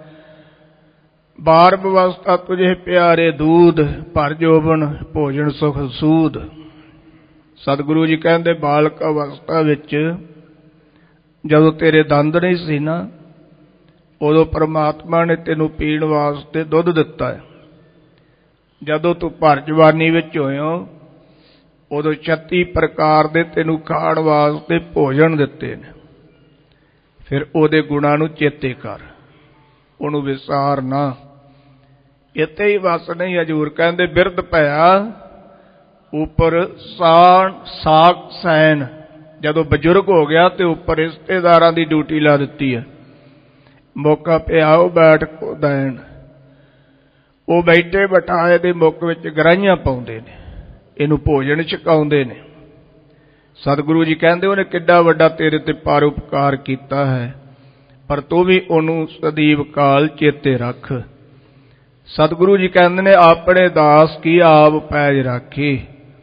ਬਾਰ ਬਵਸਥਾ ਤੁਝੇ ਪਿਆਰੇ ਦੂਧ, ਭਰ ਜੋਬਨ ਭੋਜਨ ਸੁਖ ਸੂਦ। ਸਤਿਗੁਰੂ ਜੀ ਕਹਿੰਦੇ ਬਾਲਕ ਅਵਸਥਾ ਵਿੱਚ ਜਦੋਂ ਤੇਰੇ ਦੰਦ ਨਹੀਂ ਸੀ ਨਾ, ਉਦੋਂ ਪਰਮਾਤਮਾ ਨੇ ਤੈਨੂੰ ਪੀਣ ਵਾਸਤੇ ਦੁੱਧ ਦਿੱਤਾ ਹੈ। ਜਦੋਂ ਤੂੰ ਭਰ ਜਵਾਨੀ ਵਿੱਚ ਹੋਇਓ, ਉਦੋਂ 36 ਪ੍ਰਕਾਰ ਦੇ ਤੈਨੂੰ ਖਾਣ ਵਾਸਤੇ ਭੋਜਨ ਦਿੱਤੇ ਨੇ। ਫਿਰ ਉਹਦੇ ਗੁਣਾਂ ਨੂੰ ਚੇਤੇ ਕਰ, ਉਹਨੂੰ ਵਿਸਾਰ ਨਾ। ਇੱਥੇ ਹੀ ਵਸ ਨਹੀਂ। ਹਜ਼ੂਰ ਕਹਿੰਦੇ ਬਿਰਧ ਭਇਆ ਉੱਪਰ ਸਾਕ ਸੈਨ। ਜਦੋਂ ਬਜ਼ੁਰਗ ਹੋ ਗਿਆ ਤੇ ਉੱਪਰ ਰਿਸ਼ਤੇਦਾਰਾਂ ਦੀ ਡਿਊਟੀ ਲਾ ਦਿੱਤੀ ਹੈ। ਮੌਕਾ ਪਿਆ ਉਹ ਬੈਠ ਕੋ ਦੇਣ। ਉਹ ਬੈਠੇ ਬਿਠਾਏ ਦੇ ਮੁੱਖ ਵਿੱਚ ਗਰਾਹੀਆਂ ਪਾਉਂਦੇ ਨੇ, ਇਹਨੂੰ ਭੋਜਨ ਛਕਾਉਂਦੇ ਨੇ। ਸਤਿਗੁਰੂ ਜੀ ਕਹਿੰਦੇ ਉਹਨੇ ਕਿੱਡਾ ਵੱਡਾ ਤੇਰੇ ਤੇ ਪਰਉਪਕਾਰ ਕੀਤਾ ਹੈ, ਪਰ ਤੂੰ ਵੀ ਉਹਨੂੰ ਸਦੀਵ ਕਾਲ ਚੇਤੇ ਰੱਖ। ਸਤਿਗੁਰੂ ਜੀ ਕਹਿੰਦੇ ਨੇ ਆਪਣੇ ਦਾਸ ਕੀ ਆਪ ਪੈਜ ਰਾਖੀ।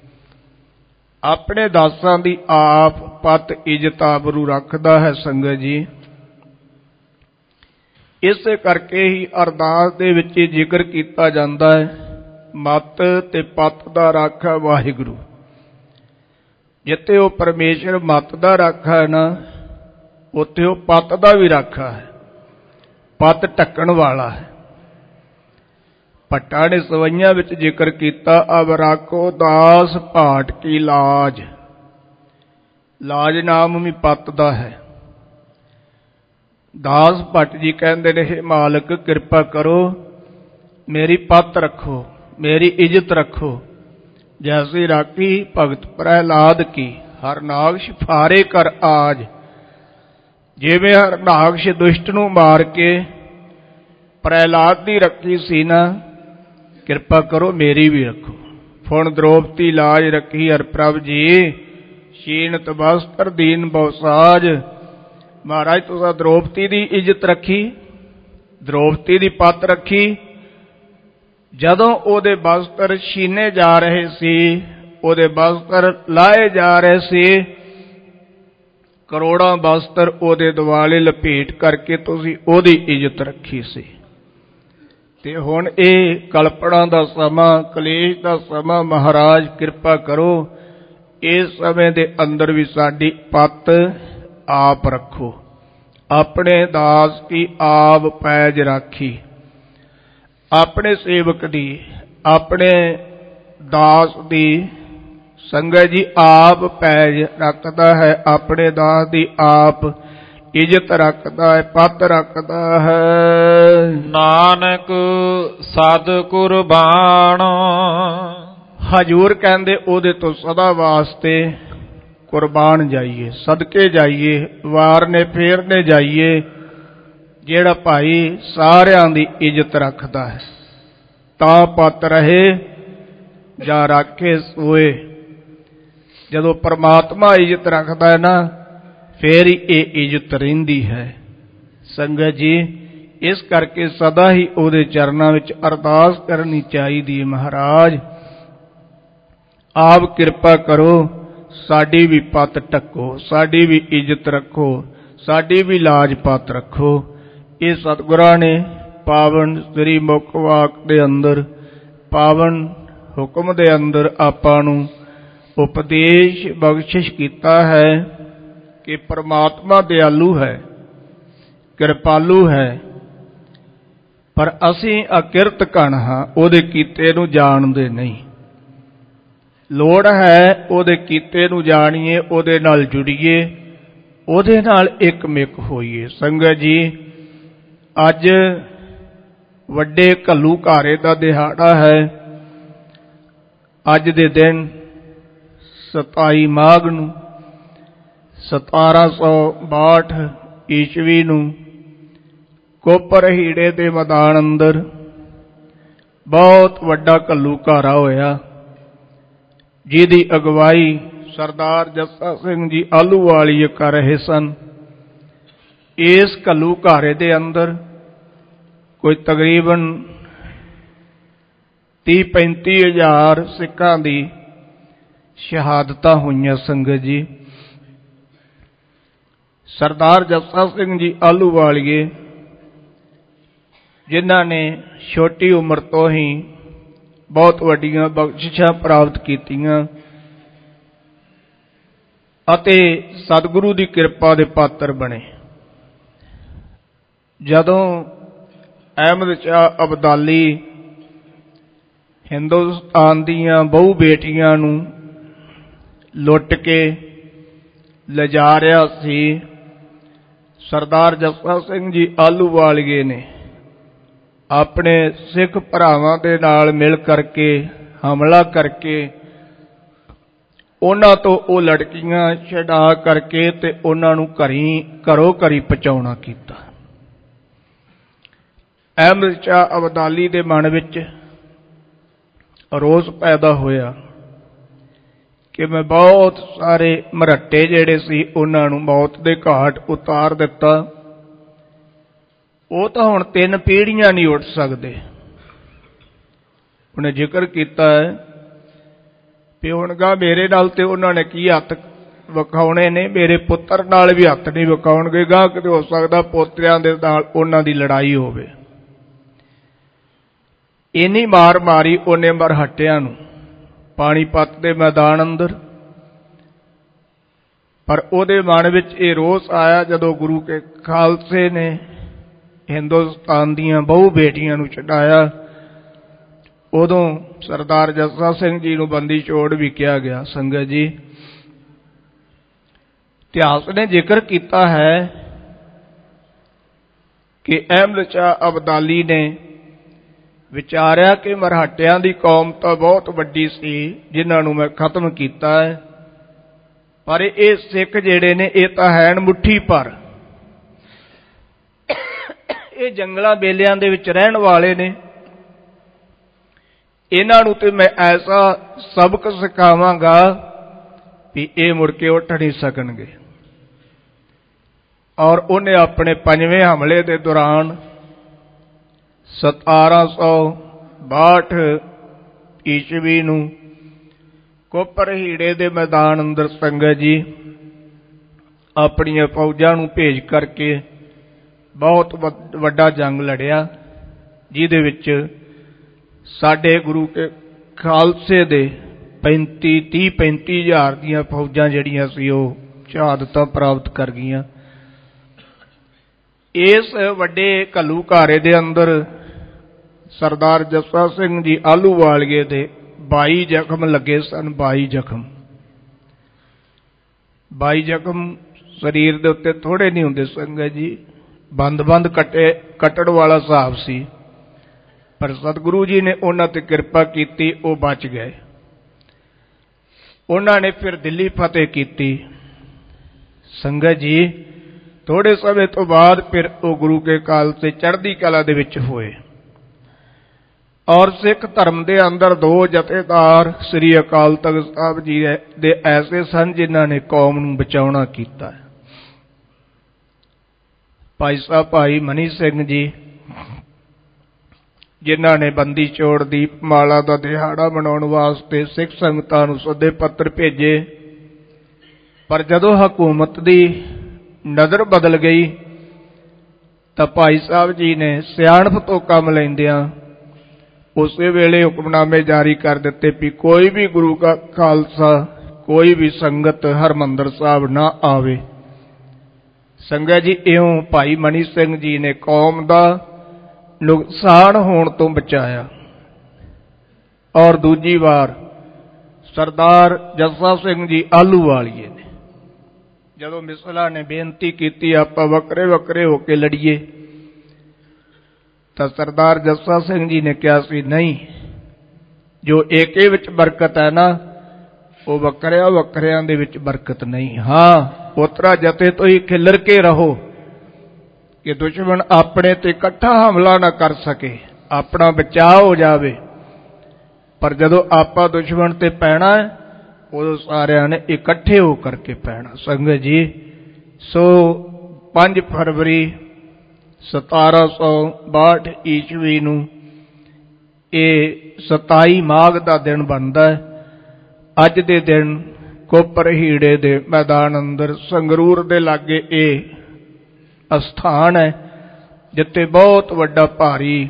ਆਪਣੇ ਦਾਸਾਂ ਦੀ ਆਪ ਪਤ ਇੱਜ਼ਤ ਆਬਰੂ ਰੱਖਦਾ ਹੈ ਸੰਗਤ ਜੀ। ਇਸੇ ਕਰਕੇ ਹੀ ਅਰਦਾਸ ਦੇ ਵਿੱਚ ਜ਼ਿਕਰ ਕੀਤਾ ਜਾਂਦਾ ਹੈ, ਮਤ ਤੇ ਪਤ ਦਾ ਰਾਖਾ ਵਾਹਿਗੁਰੂ। ਜਿੱਥੇ ਉਹ ਪਰਮੇਸ਼ਰ ਮਤ ਦਾ ਰਾਖਾ ਹੈ ਨਾ, ਉੱਥੇ ਉਹ ਪਤ ਦਾ ਵੀ ਰਾਖਾ ਹੈ। ਪਤ ਢੱਕਣ ਵਾਲਾ ਹੈ। ਭੱਟਾ ਨੇ ਸਵਈਆਂ ਵਿੱਚ ਜ਼ਿਕਰ ਕੀਤਾ, ਅਬ ਰਾਖੋ ਦਾਸ ਭਾਟ ਕੀ ਲਾਜ। ਲਾਜ ਨਾਮ ਵੀ ਪਤ ਦਾ ਹੈ। ਦਾਸ ਭੱਟ ਜੀ ਕਹਿੰਦੇ ਨੇ, ਹੇ ਮਾਲਕ ਕਿਰਪਾ ਕਰੋ, ਮੇਰੀ ਪਤ ਰੱਖੋ, ਮੇਰੀ ਇੱਜ਼ਤ ਰੱਖੋ। ਜੈਸੀ ਰਾਖੀ ਭਗਤ ਪ੍ਰਹਿਲਾਦ ਕੀ, ਹਰਨਾਕਸ਼ ਫਾਰੇ ਕਰ ਆਜ। ਜਿਵੇਂ ਹਰਨਾਕਸ਼ ਦੁਸ਼ਟ ਨੂੰ ਮਾਰ ਕੇ ਪ੍ਰਹਿਲਾਦ ਦੀ ਰੱਖੀ ਸੀ ਨਾ, ਕਿਰਪਾ ਕਰੋ ਮੇਰੀ ਵੀ ਰੱਖੋ। ਫੁਣ ਦ੍ਰੋਪਦੀ ਲਾਜ ਰੱਖੀ ਹਰ ਪ੍ਰਭ ਜੀ, ਸ਼ੀਨਤ ਬਸਤਰ ਦੀਨ ਬਹੁਸਾਜ। ਮਹਾਰਾਜ ਤੁਸੀਂ ਦ੍ਰੋਪਦੀ ਦੀ ਇੱਜ਼ਤ ਰੱਖੀ, ਦ੍ਰੋਪਦੀ ਦੀ ਪੱਤ ਰੱਖੀ। ਜਦੋਂ ਉਹਦੇ ਬਸਤਰ ਛੀਨੇ ਜਾ ਰਹੇ ਸੀ, ਉਹਦੇ ਬਸਤਰ ਲਾਏ ਜਾ ਰਹੇ ਸੀ, ਕਰੋੜਾਂ ਬਸਤਰ ਉਹਦੇ ਦੁਆਲੇ ਲਪੇਟ ਕਰਕੇ ਤੁਸੀਂ ਉਹਦੀ ਇੱਜ਼ਤ ਰੱਖੀ ਸੀ। ਤੇ ਹੁਣ ਇਹ ਕਲਪਣਾ ਦਾ ਸਮਾਂ, ਕਲੇਸ਼ ਦਾ ਸਮਾਂ, ਮਹਾਰਾਜ ਕਿਰਪਾ ਕਰੋ ਇਸ ਸਮੇਂ ਦੇ ਅੰਦਰ ਵੀ ਸਾਡੀ ਪੱਤ ਆਪ ਰੱਖੋ। ਆਪਣੇ ਦਾਸ ਕੀ ਆਪ ਪੈਜ ਰਾਖੀ। ਆਪਣੇ ਸੇਵਕ ਦੀ, ਆਪਣੇ ਦਾਸ ਦੀ ਸੰਗਤ ਜੀ ਆਪ ਪੈਜ ਰੱਖਦਾ ਹੈ। ਆਪਣੇ ਦਾਸ ਦੀ ਆਪ ਇੱਜ਼ਤ ਰੱਖਦਾ ਹੈ, ਪੱਤ ਰੱਖਦਾ ਹੈ। ਨਾਨਕ ਸਦ ਕੁਰਬਾਨ। ਹਜ਼ੂਰ ਕਹਿੰਦੇ ਉਹਦੇ ਤੋਂ ਸਦਾ ਵਾਸਤੇ ਕੁਰਬਾਨ ਜਾਈਏ, ਸਦਕੇ ਜਾਈਏ, ਵਾਰਨੇ ਫੇਰਨੇ ਜਾਈਏ। ਜਿਹੜਾ ਭਾਈ ਸਾਰਿਆਂ ਦੀ ਇੱਜ਼ਤ ਰੱਖਦਾ ਹੈ, ਤਾਂ ਪੱਤ ਰਹੇ ਜਾਂ ਰਾਖੇ ਸੋਏ। ਜਦੋਂ ਪਰਮਾਤਮਾ ਇੱਜ਼ਤ ਰੱਖਦਾ ਹੈ ਨਾ, ਫੇਰ ਹੀ ਇਹ ਇੱਜ਼ਤ ਰਹਿੰਦੀ ਹੈ ਸੰਗਤ ਜੀ। ਇਸ ਕਰਕੇ ਸਦਾ ਹੀ ਉਹਦੇ ਚਰਨਾਂ ਵਿੱਚ ਅਰਦਾਸ ਕਰਨੀ ਚਾਹੀਦੀ ਹੈ, ਮਹਾਰਾਜ ਆਪ ਕਿਰਪਾ ਕਰੋ, ਸਾਡੀ ਵੀ ਪੱਤ ਢੱਕੋ, ਸਾਡੀ ਵੀ ਇੱਜ਼ਤ ਰੱਖੋ, ਸਾਡੀ ਵੀ ਲਾਜ ਪੱਤ ਰੱਖੋ। ਇਹ ਸਤਿਗੁਰਾਂ ਨੇ ਪਾਵਨ ਸ੍ਰੀ ਮੁਖ ਵਾਕ ਦੇ ਅੰਦਰ, ਪਾਵਨ ਹੁਕਮ ਦੇ ਅੰਦਰ ਆਪਾਂ ਨੂੰ ਉਪਦੇਸ਼ ਬਖਸ਼ਿਸ਼ ਕੀਤਾ ਹੈ ਕਿ ਪਰਮਾਤਮਾ ਦਿਆਲੂ ਹੈ, ਕਿਰਪਾਲੂ ਹੈ, ਪਰ ਅਸੀਂ ਅਕਿਰਤ ਘਣ ਹਾਂ, ਉਹਦੇ ਕੀਤੇ ਨੂੰ ਜਾਣਦੇ ਨਹੀਂ। ਲੋੜ ਹੈ ਉਹਦੇ ਕੀਤੇ ਨੂੰ ਜਾਣੀਏ, ਉਹਦੇ ਨਾਲ ਜੁੜੀਏ, ਉਹਦੇ ਨਾਲ ਇੱਕ ਮਿਕ ਹੋਈਏ। ਸੰਗਤ ਜੀ ਅੱਜ ਵੱਡੇ ਘੱਲੂਘਾਰੇ ਦਾ ਦਿਹਾੜਾ ਹੈ। ਅੱਜ ਦੇ ਦਿਨ 27 ਮਾਘ ਨੂੰ 1762 ਈਸਵੀ ਨੂੰ ਕੋਪਰ ਹੀੜੇ ਦੇ ਮੈਦਾਨ ਅੰਦਰ ਬਹੁਤ ਵੱਡਾ ਘੱਲੂਘਾਰਾ ਹੋਇਆ, ਜਿਹਦੀ ਅਗਵਾਈ ਸਰਦਾਰ ਜੱਸਾ ਸਿੰਘ ਜੀ ਆਹਲੂਵਾਲੀਆ ਕਰ ਰਹੇ ਸਨ। ਇਸ ਘੱਲੂਘਾਰੇ ਦੇ ਅੰਦਰ ਕੋਈ ਤਕਰੀਬਨ 30-35 ਹਜ਼ਾਰ ਸਿੱਖਾਂ ਦੀ ਸ਼ਹਾਦਤਾਂ ਹੋਈਆਂ ਸੰਗਤ ਜੀ। ਸਰਦਾਰ ਜੱਸਾ ਸਿੰਘ ਜੀ ਆਹਲੂਵਾਲੀਏ, ਜਿਨ੍ਹਾਂ ਨੇ ਛੋਟੀ ਉਮਰ ਤੋਂ ਹੀ ਬਹੁਤ ਵੱਡੀਆਂ ਬਖਸ਼ਿਸ਼ਾਂ ਪ੍ਰਾਪਤ ਕੀਤੀਆਂ ਅਤੇ ਸਤਿਗੁਰੂ ਦੀ ਕਿਰਪਾ ਦੇ ਪਾਤਰ ਬਣੇ। ਜਦੋਂ ਅਹਿਮਦ ਸ਼ਾਹ ਅਬਦਾਲੀ ਹਿੰਦੁਸਤਾਨ ਦੀਆਂ ਬਹੁ ਬੇਟੀਆਂ ਨੂੰ ਲੁੱਟ ਕੇ ਲਿਜਾ ਰਿਹਾ ਸੀ, ਸਰਦਾਰ ਜੱਸਾ ਸਿੰਘ ਜੀ ਆਹਲੂਵਾਲੀਏ ਨੇ ਆਪਣੇ ਸਿੱਖ ਭਰਾਵਾਂ ਦੇ ਨਾਲ ਮਿਲ ਕਰਕੇ ਹਮਲਾ ਕਰਕੇ ਉਹਨਾਂ ਤੋਂ ਉਹ ਲੜਕੀਆਂ ਛਡਾ ਕਰਕੇ ਤੇ ਉਹਨਾਂ ਨੂੰ ਘਰੋਂ ਘਰੀ ਪਹੁੰਚਾਉਣਾ ਕੀਤਾ। ਅਹਿਮਦ ਸ਼ਾਹ ਅਬਦਾਲੀ ਦੇ ਮਨ ਵਿੱਚ ਰੋਸ ਪੈਦਾ ਹੋਇਆ ਕਿ ਮੈਂ ਬਹੁਤ ਸਾਰੇ ਮਰਹੱਟੇ ਜਿਹੜੇ ਸੀ ਉਹਨਾਂ ਨੂੰ ਮੌਤ ਦੇ ਘਾਟ ਉਤਾਰ ਦਿੱਤਾ, ਉਹ ਤਾਂ ਹੁਣ 3 ਪੀੜ੍ਹੀਆਂ ਨਹੀਂ ਉੱਠ ਸਕਦੇ। ਉਹਨੇ ਜ਼ਿਕਰ ਕੀਤਾ ਹੈ ਵੀ ਹੁਣ ਗਾ ਮੇਰੇ ਨਾਲ ਤੇ ਉਹਨਾਂ ਨੇ ਕੀ ਹੱਥ ਵਿਖਾਉਣੇ ਨੇ, ਮੇਰੇ ਪੁੱਤਰ ਨਾਲ ਵੀ ਹੱਥ ਨਹੀਂ ਵਿਖਾਉਣਗੇ ਗਾ, ਕਿਤੇ ਹੋ ਸਕਦਾ ਪੋਤਰਿਆਂ ਦੇ ਨਾਲ ਉਹਨਾਂ ਦੀ ਲੜਾਈ ਹੋਵੇ। ਇੰਨੀ ਮਾਰ ਮਾਰੀ ਉਹਨੇ ਮਰਹੱਟਿਆਂ ਨੂੰ ਪਾਣੀਪਤ ਦੇ ਮੈਦਾਨ ਅੰਦਰ। ਪਰ ਉਹਦੇ ਮਨ ਵਿੱਚ ਇਹ ਰੋਸ ਆਇਆ ਜਦੋਂ ਗੁਰੂ ਕੇ ਖਾਲਸੇ ਨੇ ਹਿੰਦੁਸਤਾਨ ਦੀਆਂ ਬਹੁ ਬੇਟੀਆਂ ਨੂੰ ਛਡਾਇਆ, ਉਦੋਂ ਸਰਦਾਰ ਜੱਸਾ ਸਿੰਘ ਜੀ ਨੂੰ ਬੰਦੀ ਛੋੜ ਵੀ ਕਿਹਾ ਗਿਆ। ਸੰਗਤ ਜੀ, ਇਤਿਹਾਸ ਨੇ ਜ਼ਿਕਰ ਕੀਤਾ ਹੈ ਕਿ ਅਹਿਮਦ ਸ਼ਾਹ ਅਬਦਾਲੀ ਨੇ ਵਿਚਾਰਿਆ ਕਿ ਮਰਹੱਟਿਆਂ ਦੀ ਕੌਮ ਤਾਂ ਬਹੁਤ ਵੱਡੀ ਸੀ ਜਿਨ੍ਹਾਂ ਨੂੰ ਮੈਂ ਖਤਮ ਕੀਤਾ ਹੈ, ਪਰ ਇਹ ਸਿੱਖ ਜਿਹੜੇ ਨੇ ਇਹ ਤਾਂ ਹੈਨ ਮੁੱਠੀ ਭਰ, ਇਹ ਜੰਗਲਾਂ ਬੇਲਿਆਂ ਦੇ ਵਿੱਚ ਰਹਿਣ ਵਾਲੇ ਨੇ, ਇਹਨਾਂ ਨੂੰ ਤੇ ਮੈਂ ਐਸਾ ਸਬਕ ਸਿਖਾਵਾਂਗਾ ਵੀ ਇਹ ਮੁੜ ਕੇ ਉੱਠ ਨਹੀਂ ਸਕਣਗੇ। ਔਰ ਉਹਨੇ ਆਪਣੇ 5ਵੇਂ ਹਮਲੇ ਦੇ ਦੌਰਾਨ 1762 ਈਸਵੀ ਨੂੰ ਕੋਪਰ ਹੀੜੇ ਦੇ ਮੈਦਾਨ ਅੰਦਰ ਸੰਗਤ ਜੀ ਆਪਣੀਆਂ ਫੌਜਾਂ ਨੂੰ ਭੇਜ ਕਰਕੇ ਬਹੁਤ ਵੱਡਾ ਜੰਗ ਲੜਿਆ, ਜਿਹਦੇ ਵਿੱਚ ਸਾਡੇ ਗੁਰੂ ਕੇ ਖਾਲਸੇ ਦੇ 35 ਹਜ਼ਾਰ ਦੀਆਂ ਫੌਜਾਂ ਜਿਹੜੀਆਂ ਸੀ ਉਹ ਸ਼ਹਾਦਤਾਂ ਪ੍ਰਾਪਤ ਕਰ ਗਈਆਂ। ਇਸ ਵੱਡੇ ਘੱਲੂਘਾਰੇ ਦੇ ਅੰਦਰ ਸਰਦਾਰ ਜੱਸਾ ਸਿੰਘ ਜੀ ਆਹਲੂਵਾਲੀਏ ਦੇ 22 ਜ਼ਖਮ ਲੱਗੇ ਸਨ। 22 ਜ਼ਖਮ ਸਰੀਰ ਦੇ ਉੱਤੇ ਥੋੜੇ ਨਹੀਂ ਹੁੰਦੇ ਸੰਗਤ ਜੀ, ਬੰਦ ਕੱਟਣ ਵਾਲਾ ਹਿਸਾਬ ਸੀ, ਪਰ ਸਤਿਗੁਰੂ ਜੀ ਨੇ ਉਹਨਾਂ ਤੇ ਕਿਰਪਾ ਕੀਤੀ, ਉਹ ਬਚ ਗਏ। ਉਹਨਾਂ ਨੇ ਫਿਰ ਦਿੱਲੀ ਫਤਿਹ ਕੀਤੀ। ਸੰਗਤ ਜੀ, ਥੋੜੇ ਸਮੇਂ ਤੋਂ ਬਾਅਦ ਫਿਰ ਉਹ ਗੁਰੂ ਕੇ ਖਾਲਸੇ ਚੜ੍ਹਦੀ ਕਲਾ ਦੇ ਵਿੱਚ ਹੋਏ ਔਰ ਸਿੱਖ ਧਰਮ ਦੇ ਅੰਦਰ 2 ਜਥੇਦਾਰ ਸ੍ਰੀ ਅਕਾਲ ਤਖ਼ਤ ਸਾਹਿਬ ਜੀ ਦੇ ਐਸੇ ਸਨ ਜਿਨ੍ਹਾਂ ਨੇ ਕੌਮ ਨੂੰ ਬਚਾਉਣਾ ਕੀਤਾ। ਭਾਈ ਸਾਹਿਬ ਭਾਈ ਮਨੀ ਸਿੰਘ ਜੀ, ਜਿਨ੍ਹਾਂ ਨੇ ਬੰਦੀ ਛੋੜ ਦੀ ਮਾਲਾ ਦਾ ਦਿਹਾੜਾ ਮਨਾਉਣ ਵਾਸਤੇ ਸਿੱਖ ਸੰਗਤਾਂ ਨੂੰ ਸੱਦੇ ਪੱਤਰ ਭੇਜੇ, ਪਰ ਜਦੋਂ ਹਕੂਮਤ ਦੀ ਨਜ਼ਰ ਬਦਲ ਗਈ ਤਾਂ ਭਾਈ ਸਾਹਿਬ ਜੀ ਨੇ ਸਿਆਣਪ ਤੋਂ ਕੰਮ ਲੈਂਦਿਆਂ ਉਸੇ ਵੇਲੇ ਹੁਕਮਨਾਮੇ ਜਾਰੀ ਕਰ ਦਿੱਤੇ ਵੀ ਕੋਈ ਵੀ ਗੁਰੂ ਕਾ ਖਾਲਸਾ, ਕੋਈ ਵੀ ਸੰਗਤ ਹਰਿਮੰਦਰ ਸਾਹਿਬ ਨਾ ਆਵੇ। ਸੰਗਤ ਜੀ, ਇਉਂ ਭਾਈ ਮਨੀ ਸਿੰਘ ਜੀ ਨੇ ਕੌਮ ਦਾ ਨੁਕਸਾਨ ਹੋਣ ਤੋਂ ਬਚਾਇਆ। ਔਰ ਦੂਜੀ ਵਾਰ ਸਰਦਾਰ ਜੱਸਾ ਸਿੰਘ ਜੀ ਆਹਲੂਵਾਲੀਏ ਨੇ ਜਦੋਂ ਮਿਸਲਾਂ ਨੇ ਬੇਨਤੀ ਕੀਤੀ ਆਪਾਂ ਵੱਖਰੇ ਵੱਖਰੇ ਹੋ ਕੇ ਲੜੀਏ, ਤਾਂ ਸਰਦਾਰ ਜੱਸਾ ਸਿੰਘ ਜੀ ਨੇ ਕਿਹਾ ਸੀ ਨਹੀਂ, ਜੋ ਏਕੇ ਵਿੱਚ ਬਰਕਤ ਹੈ ਨਾ, ਉਹ ਵੱਖਰਿਆਂ ਦੇ ਵਿੱਚ ਬਰਕਤ ਨਹੀਂ। ਹਾਂ, ਉਤਰਾ ਜਥੇ ਤੋਂ ਹੀ ਖਿਲਰ ਕੇ ਰਹੋ ਕਿ ਦੁਸ਼ਮਣ ਆਪਣੇ ਤੇ ਇਕੱਠਾ ਹਮਲਾ ਨਾ ਕਰ ਸਕੇ, ਆਪਣਾ ਬਚਾਅ ਹੋ ਜਾਵੇ। ਪਰ ਜਦੋਂ ਆਪਾਂ ਦੁਸ਼ਮਣ ਤੇ ਪੈਣਾ ਹੈ ਉਦੋਂ ਸਾਰਿਆਂ ਨੇ ਇਕੱਠੇ ਹੋ ਕਰਕੇ ਪੈਣਾ। ਸੰਗਤ ਜੀ, ਸੋ 5 ਫਰਵਰੀ 1762 ਈਸਵੀ ਨੂੰ ਇਹ 27 ਮਾਘ ਦਾ ਦਿਨ ਬਣਦਾ ਹੈ। ਅੱਜ ਦੇ ਦਿਨ ਕੋਪਰ ਹੀੜੇ ਦੇ ਮੈਦਾਨ ਅੰਦਰ ਸੰਗਰੂਰ ਦੇ ਲਾਗੇ ਇਹ ਅਸਥਾਨ ਹੈ ਜਿੱਥੇ ਬਹੁਤ ਵੱਡਾ ਭਾਰੀ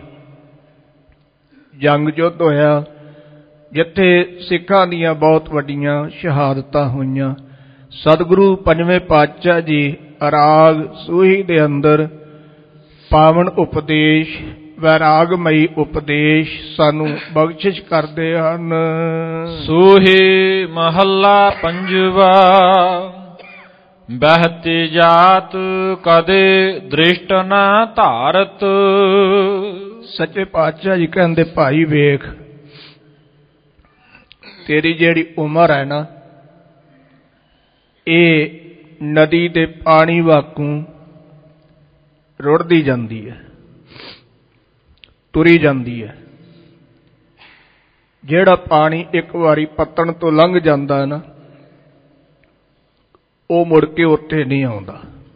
ਜੰਗ ਯੁੱਧ ਹੋਇਆ, ਜਿੱਥੇ ਸਿੱਖਾਂ ਦੀਆਂ ਬਹੁਤ ਵੱਡੀਆਂ ਸ਼ਹਾਦਤਾਂ ਹੋਈਆਂ। ਸਤਿਗੁਰੂ ਪੰਜਵੇਂ ਪਾਤਸ਼ਾਹ ਜੀ ਰਾਗ ਸੂਹੀ ਦੇ ਅੰਦਰ ਪਾਵਨ ਉਪਦੇਸ਼, ਵੈਰਾਗਮਈ ਉਪਦੇਸ਼ ਸਾਨੂੰ ਬਖਸ਼ਿਸ਼ ਕਰਦੇ ਹਨ। ਸੂਹੀ ਮਹੱਲਾ ਪੰਜਵਾ। ਬਹਿਤੀ ਜਾਤ ਕਦੇ ਦ੍ਰਿਸ਼ਟ ਨਾ ਧਾਰਤ। ਸੱਚੇ ਪਾਤਸ਼ਾਹ ਜੀ ਕਹਿੰਦੇ, ਭਾਈ ਵੇਖ, ਤੇਰੀ ਜਿਹੜੀ ਉਮਰ ਹੈ ਨਾ, ਇਹ ਨਦੀ ਦੇ ਪਾਣੀ ਵਾਂਗੂ ਰੁੜਦੀ ਜਾਂਦੀ ਹੈ, ਤੁਰੀ ਜਾਂਦੀ ਹੈ। ਜਿਹੜਾ ਪਾਣੀ ਇੱਕ ਵਾਰੀ ਪੱਤਣ ਤੋਂ ਲੰਘ ਜਾਂਦਾ ਹੈ ਨਾ, ਉਹ ਮੁੜ ਕੇ ਉੱਥੇ ਨਹੀਂ ਆਉਂਦਾ।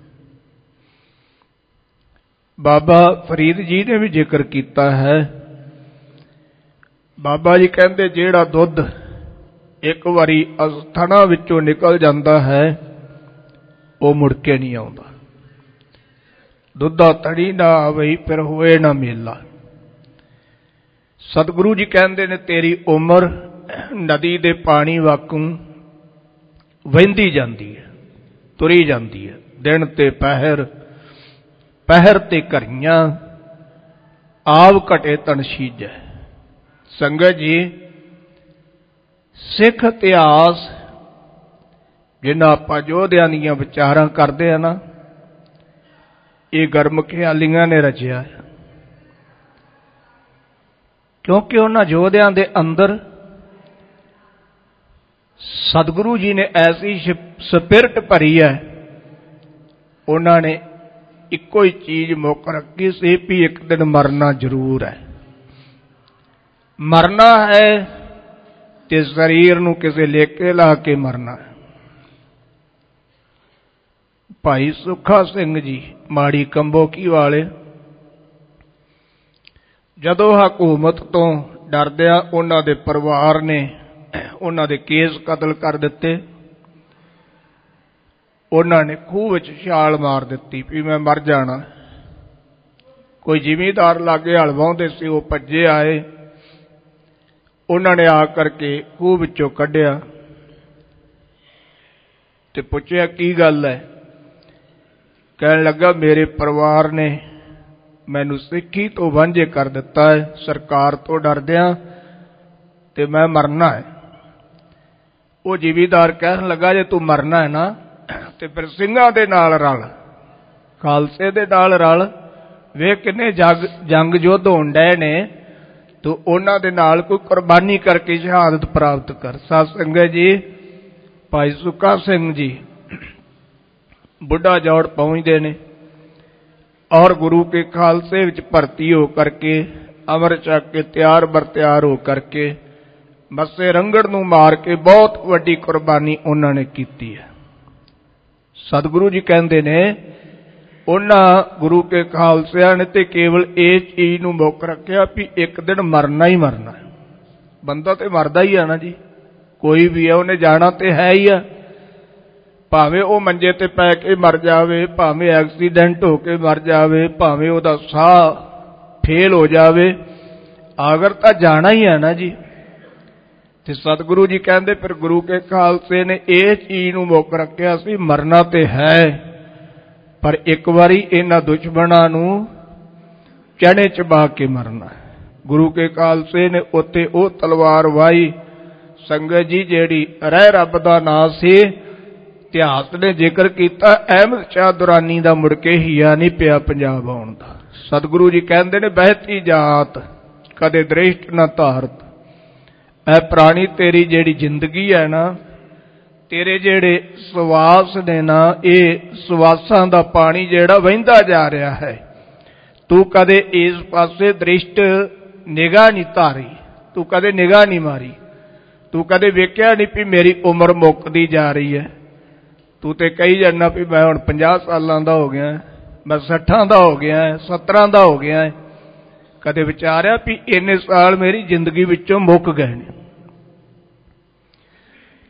ਬਾਬਾ ਫਰੀਦ ਜੀ ਨੇ ਵੀ ਜ਼ਿਕਰ ਕੀਤਾ ਹੈ। ਬਾਬਾ ਜੀ ਕਹਿੰਦੇ, ਜਿਹੜਾ ਦੁੱਧ ਇੱਕ ਵਾਰੀ ਅਸਥਾਨਾਂ ਵਿੱਚੋਂ ਨਿਕਲ ਜਾਂਦਾ ਹੈ, ਉਹ ਮੁੜ ਕੇ ਨਹੀਂ ਆਉਂਦਾ। ਦੁੱਧਾ ਤੜੀ ਨਾ ਆਵਈ, ਫਿਰ ਹੋਏ ਨਾ ਮੇਲਾ। ਸਤਿਗੁਰੂ ਜੀ ਕਹਿੰਦੇ ਨੇ, ਤੇਰੀ ਉਮਰ ਨਦੀ ਦੇ ਪਾਣੀ ਵਾਂਗੂ ਵਹਿੰਦੀ ਜਾਂਦੀ ਹੈ, ਤੁਰੀ ਜਾਂਦੀ ਹੈ। ਦਿਨ ਤੇ ਪਹਿਰ, ਪਹਿਰ ਤੇ ਘਰੀਆਂ, ਆਵ ਘਟੇ ਤਨ ਸੀਜੈ। ਸੰਗਤ ਜੀ, ਸਿੱਖ ਇਤਿਹਾਸ ਜਿਨ੍ਹਾਂ ਆਪਾਂ ਯੋਧਿਆਂ ਦੀਆਂ ਵਿਚਾਰਾਂ ਕਰਦੇ ਆ ਨਾ, ਇਹ ਗਰਮ ਖਿਆਲੀਆਂ ਨੇ ਰਚਿਆ, ਕਿਉਂਕਿ ਉਹਨਾਂ ਯੋਧਿਆਂ ਦੇ ਅੰਦਰ ਸਤਿਗੁਰੂ ਜੀ ਨੇ ਐਸੀ ਸਪਿਰਟ ਭਰੀ ਹੈ। ਉਹਨਾਂ ਨੇ ਇੱਕੋ ਹੀ ਚੀਜ਼ ਮੁੱਖ ਰੱਖੀ ਸੀ ਵੀ ਇੱਕ ਦਿਨ ਮਰਨਾ ਜ਼ਰੂਰ ਹੈ। ਮਰਨਾ ਹੈ ਤੇ ਸਰੀਰ ਨੂੰ ਕਿਸੇ ਲੇਖੇ ਲਾ ਕੇ ਮਰਨਾ ਹੈ। ਭਾਈ ਸੁੱਖਾ ਸਿੰਘ ਜੀ ਮਾੜੀ ਕੰਬੋਕੀ ਵਾਲੇ, ਜਦੋਂ ਹਕੂਮਤ ਤੋਂ ਡਰਦਿਆਂ ਉਹਨਾਂ ਦੇ ਪਰਿਵਾਰ ਨੇ ਉਹਨਾਂ ਦੇ ਕੇਸ ਕਤਲ ਕਰ ਦਿੱਤੇ, ਉਹਨਾਂ ਨੇ ਖੂਹ ਵਿੱਚ ਛਾਲ ਮਾਰ ਦਿੱਤੀ ਵੀ ਮੈਂ ਮਰ ਜਾਣਾ। ਕੋਈ ਜ਼ਿਮੀਂਦਾਰ ਲਾਗੇ ਹਲ ਵਾਹੁੰਦੇ ਸੀ, ਉਹ ਭੱਜੇ ਆਏ, ਉਹਨਾਂ ਨੇ ਆ ਕਰਕੇ ਖੂਹ ਵਿੱਚੋਂ ਕੱਢਿਆ ਤੇ ਪੁੱਛਿਆ ਕੀ ਗੱਲ ਹੈ। ਕਹਿਣ ਲੱਗਾ, ਮੇਰੇ ਪਰਿਵਾਰ ਨੇ ਮੈਨੂੰ ਸਿੱਖੀ ਤੋਂ ਵਾਂਝੇ ਕਰ ਦਿੱਤਾ ਹੈ, ਸਰਕਾਰ ਤੋਂ ਡਰਦਿਆਂ, ਤੇ ਮੈਂ ਮਰਨਾ ਹੈ। ਉਹ ਜ਼ਿਮੀਂਦਾਰ ਕਹਿਣ ਲੱਗਾ, ਜੇ ਤੂੰ ਮਰਨਾ ਹੈ ਨਾ, ਤੇ ਫਿਰ ਸਿੰਘਾਂ ਦੇ ਨਾਲ ਰਲ, ਖਾਲਸੇ ਦੇ ਨਾਲ ਰਲ। ਵੇਖ ਕਿੰਨੇ ਜੰਗ ਯੁੱਧ ਹੋਣ ਡਏ ਨੇ, ਤੂੰ ਉਹਨਾਂ ਦੇ ਨਾਲ ਕੋਈ ਕੁਰਬਾਨੀ ਕਰਕੇ ਸ਼ਹਾਦਤ ਪ੍ਰਾਪਤ ਕਰ। ਸਾਧ ਸੰਗਤ ਜੀ, ਭਾਈ ਸੁੱਖਾ ਸਿੰਘ ਜੀ ਬੁੱਢਾ ਜੋੜ ਪਹੁੰਚਦੇ ਨੇ ਔਰ ਗੁਰੂ ਕੇ ਖਾਲਸੇ ਵਿੱਚ ਭਰਤੀ ਹੋ ਕਰਕੇ, ਅੰਮ੍ਰਿਤ ਛਕ ਕੇ ਤਿਆਰ ਬਰ ਤਿਆਰ ਹੋ ਕਰਕੇ, ਮੱਸੇ ਰੰਗੜ ਨੂੰ ਮਾਰ ਕੇ ਬਹੁਤ ਵੱਡੀ ਕੁਰਬਾਨੀ ਉਹਨਾਂ ਨੇ ਕੀਤੀ ਹੈ। ਸਤਿਗੁਰੂ ਜੀ ਕਹਿੰਦੇ ਨੇ, ਉਹਨਾਂ ਗੁਰੂ ਕੇ ਖਾਲਸਿਆਂ ਨੇ ਤੇ ਕੇਵਲ ਇਹ ਚੀਜ਼ ਨੂੰ ਮੁੱਖ ਰੱਖਿਆ ਵੀ ਇੱਕ ਦਿਨ ਮਰਨਾ ਹੀ ਮਰਨਾ। ਬੰਦਾ ਤੇ ਮਰਦਾ ਹੀ ਆ ਨਾ ਜੀ, ਕੋਈ ਵੀ ਹੈ, ਉਹਨੇ ਜਾਣਾ ਤੇ ਹੈ ਹੀ ਆ। ਭਾਵੇਂ ਉਹ ਮੰਜੇ ਤੇ ਪੈ ਕੇ ਮਰ ਜਾਵੇ, ਭਾਵੇਂ ਐਕਸੀਡੈਂਟ ਹੋ ਕੇ ਮਰ ਜਾਵੇ, ਭਾਵੇਂ ਉਹਦਾ ਸਾਹ ਫੇਲ ਹੋ ਜਾਵੇ, ਆਖਰ ਤਾਂ ਜਾਣਾ ਹੀ ਹੈ ਨਾ ਜੀ। ਤੇ ਸਤਿਗੁਰੂ ਜੀ ਕਹਿੰਦੇ, ਫਿਰ ਗੁਰੂ ਕੇ ਖਾਲਸੇ ਨੇ ਇਹ ਚੀਜ਼ ਨੂੰ ਮੁੱਖ ਰੱਖਿਆ ਸੀ, ਮਰਨਾ ਤੇ ਹੈ, ਪਰ ਇੱਕ ਵਾਰੀ ਇਹਨਾਂ ਦੁਸ਼ਮਣਾਂ ਨੂੰ ਚਣੇ ਚਬਾ ਕੇ ਮਰਨਾ। ਗੁਰੂ ਕੇ ਖਾਲਸੇ ਨੇ ਉੱਤੇ ਉਹ ਤਲਵਾਰ ਵਾਹੀ, ਸੰਗਤ ਜੀ, ਜਿਹੜੀ ਰਹਿ ਰੱਬ ਦਾ ਨਾਂ ਸੀ। ਇਤਿਹਾਸ ਨੇ ਜ਼ਿਕਰ ਕੀਤਾ, ਅਹਿਮਦ ਸ਼ਾਹ ਦੁਰਾਨੀ ਦਾ ਮੁੜ ਕੇ ਹੀਆ ਨਹੀਂ ਪਿਆ ਪੰਜਾਬ ਆਉਣ ਦਾ। ਸਤਿਗੁਰੂ ਜੀ ਕਹਿੰਦੇ ਨੇ, ਬਹਿਤੀ ਜਾਤ ਕਦੇ ਦ੍ਰਿਸ਼ਟ ਨਾ ਧਾਰਤ। ਇਹ ਪ੍ਰਾਣੀ, ਤੇਰੀ ਜਿਹੜੀ ਜ਼ਿੰਦਗੀ ਹੈ ਨਾ, ਤੇਰੇ ਜਿਹੜੇ ਸਵਾਸ ਨੇ ਨਾ, ਇਹ ਸਵਾਸਾਂ ਦਾ ਪਾਣੀ ਜਿਹੜਾ ਵਹਿੰਦਾ ਜਾ ਰਿਹਾ ਹੈ, ਤੂੰ ਕਦੇ ਇਸ ਪਾਸੇ ਦ੍ਰਿਸ਼ਟ ਨਿਗਾਹ ਨਹੀਂ ਧਾਰੀ, ਤੂੰ ਕਦੇ ਨਿਗਾਹ ਨਹੀਂ ਮਾਰੀ, ਤੂੰ ਕਦੇ ਵੇਖਿਆ ਨਹੀਂ ਵੀ ਮੇਰੀ ਉਮਰ ਮੁੱਕਦੀ ਜਾ ਰਹੀ ਹੈ। ਤੂੰ ਤੇ ਕਹੀ ਜਾਂਦਾ ਵੀ ਮੈਂ ਹੁਣ 50 ਸਾਲਾਂ ਦਾ ਹੋ ਗਿਆ, ਮੈਂ 60 ਦਾ ਹੋ ਗਿਆ, 70 ਦਾ ਹੋ ਗਿਆ। ਕਦੇ ਵਿਚਾਰਿਆ ਵੀ ਇੰਨੇ ਸਾਲ ਮੇਰੀ ਜ਼ਿੰਦਗੀ ਵਿੱਚੋਂ ਮੁੱਕ ਗਏ ਨੇ।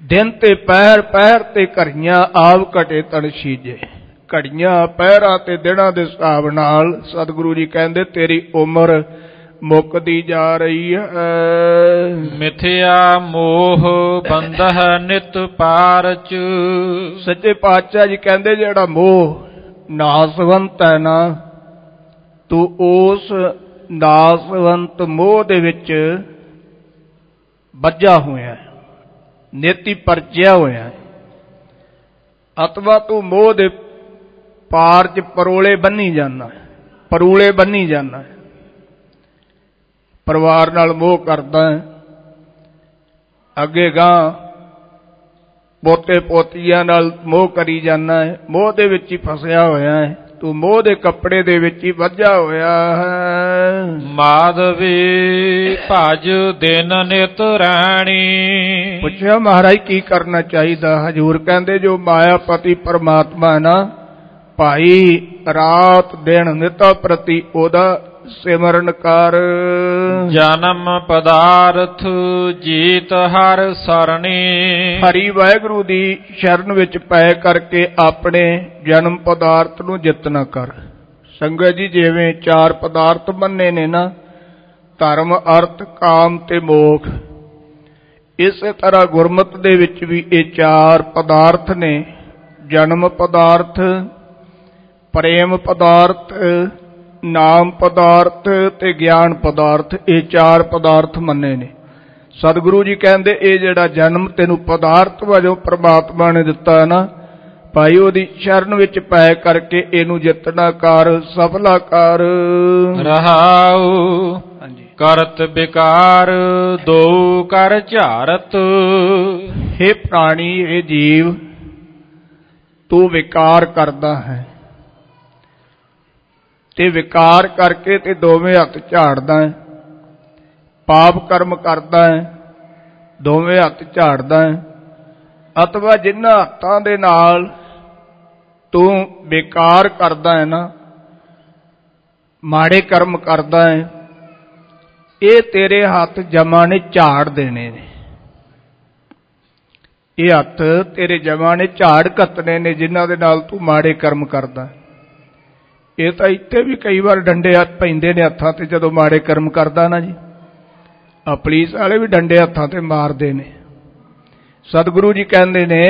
ਦਿਨ ਤੇ ਪਹਿਰ, ਪਹਿਰ ਤੇ ਘੜੀਆਂ, ਆਪ ਘਟੇ ਤਨ ਛੀਜੇ। ਘੜੀਆਂ, ਪਹਿਰਾਂ ਤੇ ਦਿਨਾਂ ਦੇ ਹਿਸਾਬ ਨਾਲ ਸਤਿਗੁਰੂ ਜੀ ਕਹਿੰਦੇ ਤੇਰੀ ਉਮਰ ਮੁੱਕਦੀ ਜਾ ਰਹੀ ਹੈ। ਮਿਥਿਆ ਮੋਹ ਬੰਧਹ ਨਿਤ ਪਾਰਚ। ਸੱਚੇ ਪਾਤਸ਼ਾਹ ਜੀ ਕਹਿੰਦੇ ਜਿਹੜਾ ਮੋਹ ਨਾਸਵੰਤ ਹੈ ਨਾ, ਤੂੰ ਉਸ ਨਾਸਵੰਤ ਮੋਹ ਦੇ ਵਿੱਚ ਬੱਝਾ ਹੋਇਆ, ਨੇਤੀ ਪਰਚਿਆ ਹੋਇਆ, ਅਥਵਾ ਤੂੰ ਮੋਹ ਦੇ ਪਾਰ 'ਚ ਪਰੋਲੇ ਬੰਨੀ ਜਾਂਦਾ, ਪਰੂਲੇ ਬੰਨੀ ਜਾਂਦਾ। ਪਰਿਵਾਰ ਨਾਲ ਮੋਹ ਕਰਦਾ, ਅੱਗੇ ਗਾਂ ਪੋਤੇ ਪੋਤੀਆਂ ਨਾਲ ਮੋਹ ਕਰੀ ਜਾਂਦਾ ਹੈ, ਮੋਹ ਦੇ ਵਿੱਚ ਹੀ ਫਸਿਆ ਹੋਇਆ ਹੈ। ਤੂੰ ਮੋਹ ਦੇ ਕੱਪੜੇ ਦੇ ਵਿੱਚ ਹੀ ਵੱਜਾ ਹੋਇਆ ਹੈ। ਮਾਧਵੀ ਭਜ ਦਿਨ ਨਿਤ ਰਹਿਣੀ। ਪੁੱਛਿਆ ਮਹਾਰਾਜ ਕੀ ਕਰਨਾ ਚਾਹੀਦਾ? ਹਜ਼ੂਰ ਕਹਿੰਦੇ ਜੋ ਮਾਇਆਪਤੀ ਪਰਮਾਤਮਾ ਹੈ ਨਾ ਭਾਈ, ਰਾਤ ਦਿਨ ਨਿਤਾ ਪ੍ਰਤੀ ਉਹਦਾ ਸਿਮਰਨ ਕਰ। ਜਨਮ ਪਦਾਰਥ ਜੀਤ ਹਰ ਸਰਣੀ। ਹਰੀ ਵਾਹਿਗੁਰੂ ਦੀ ਸ਼ਰਨ ਵਿੱਚ ਪੈ ਕਰਕੇ ਆਪਣੇ ਜਨਮ ਪਦਾਰਥ ਨੂੰ ਜਿੱਤਣਾ ਕਰ। ਸੰਗਤ ਜੀ ਜਿਵੇਂ 4 ਪਦਾਰਥ ਮੰਨੇ ਨੇ ਨਾ, ਧਰਮ, ਅਰਥ, ਕਾਮ ਤੇ ਮੋਖ, ਇਸੇ ਤਰ੍ਹਾਂ ਗੁਰਮਤਿ ਦੇ ਵਿੱਚ ਵੀ ਇਹ 4 ਪਦਾਰਥ ਨੇ। ਜਨਮ ਪਦਾਰਥ, ਪ੍ਰੇਮ ਪਦਾਰਥ, ਨਾਮ ਪਦਾਰਥ ਤੇ ਗਿਆਨ ਪਦਾਰਥ, ਇਹ 4 ਪਦਾਰਥ ਮੰਨੇ ਨੇ। ਸਤਿਗੁਰੂ ਜੀ ਕਹਿੰਦੇ ਇਹ ਜਿਹੜਾ ਜਨਮ ਤੈਨੂੰ ਪਦਾਰਥ ਵਜੋਂ ਪ੍ਰਮਾਤਮਾ ਨੇ ਦਿੱਤਾ ਹੈ ਨਾ ਭਾਈ, ਉਹਦੀ ਸ਼ਰਨ ਵਿੱਚ ਪੈ ਕਰਕੇ ਇਹਨੂੰ ਜਿੱਤਣਾ ਕਰ, ਸਫਲਾ ਕਰ। ਰਹਾਉ ਕਰਤ ਵਿਕਾਰ ਦੋ ਕਰ ਝਾਰਤ। ਹੇ ਪ੍ਰਾਣੀ, ਇਹ ਜੀਵ, ਤੂੰ ਵਿਕਾਰ ਕਰਦਾ ਹੈ ਤੇ ਵਿਕਾਰ ਕਰਕੇ ਤੇ ਦੋਵੇਂ ਹੱਥ ਝਾੜਦਾ ਹੈ। ਪਾਪ ਕਰਮ ਕਰਦਾ ਹੈ, ਦੋਵੇਂ ਹੱਥ ਝਾੜਦਾ ਹੈ। ਅਥਵਾ ਜਿਨ੍ਹਾਂ ਹੱਥਾਂ ਦੇ ਨਾਲ ਤੂੰ ਵਿਕਾਰ ਕਰਦਾ ਹੈ ਨਾ, ਮਾੜੇ ਕਰਮ ਕਰਦਾ ਹੈ, ਇਹ ਤੇਰੇ ਹੱਥ ਜਮਾਂ ਨੇ ਝਾੜ ਦੇਣੇ ਨੇ। ਇਹ ਹੱਥ ਤੇਰੇ ਜਮਾਂ ਨੇ ਝਾੜ ਕੱਤਣੇ ਨੇ ਜਿਨ੍ਹਾਂ ਦੇ ਨਾਲ ਤੂੰ ਮਾੜੇ ਕਰਮ ਕਰਦਾ। ਇਹ ਤਾਂ ਇੱਥੇ ਵੀ ਕਈ ਵਾਰ ਡੰਡੇ ਪੈਂਦੇ ਨੇ ਹੱਥਾਂ ਤੇ ਜਦੋਂ ਮਾੜੇ ਕਰਮ ਕਰਦਾ ਨਾ ਜੀ। ਆ ਪੁਲਿਸ ਵਾਲੇ ਵੀ ਡੰਡੇ ਹੱਥਾਂ ਤੇ ਮਾਰਦੇ ਨੇ। ਸਤਿਗੁਰੂ ਜੀ ਕਹਿੰਦੇ ਨੇ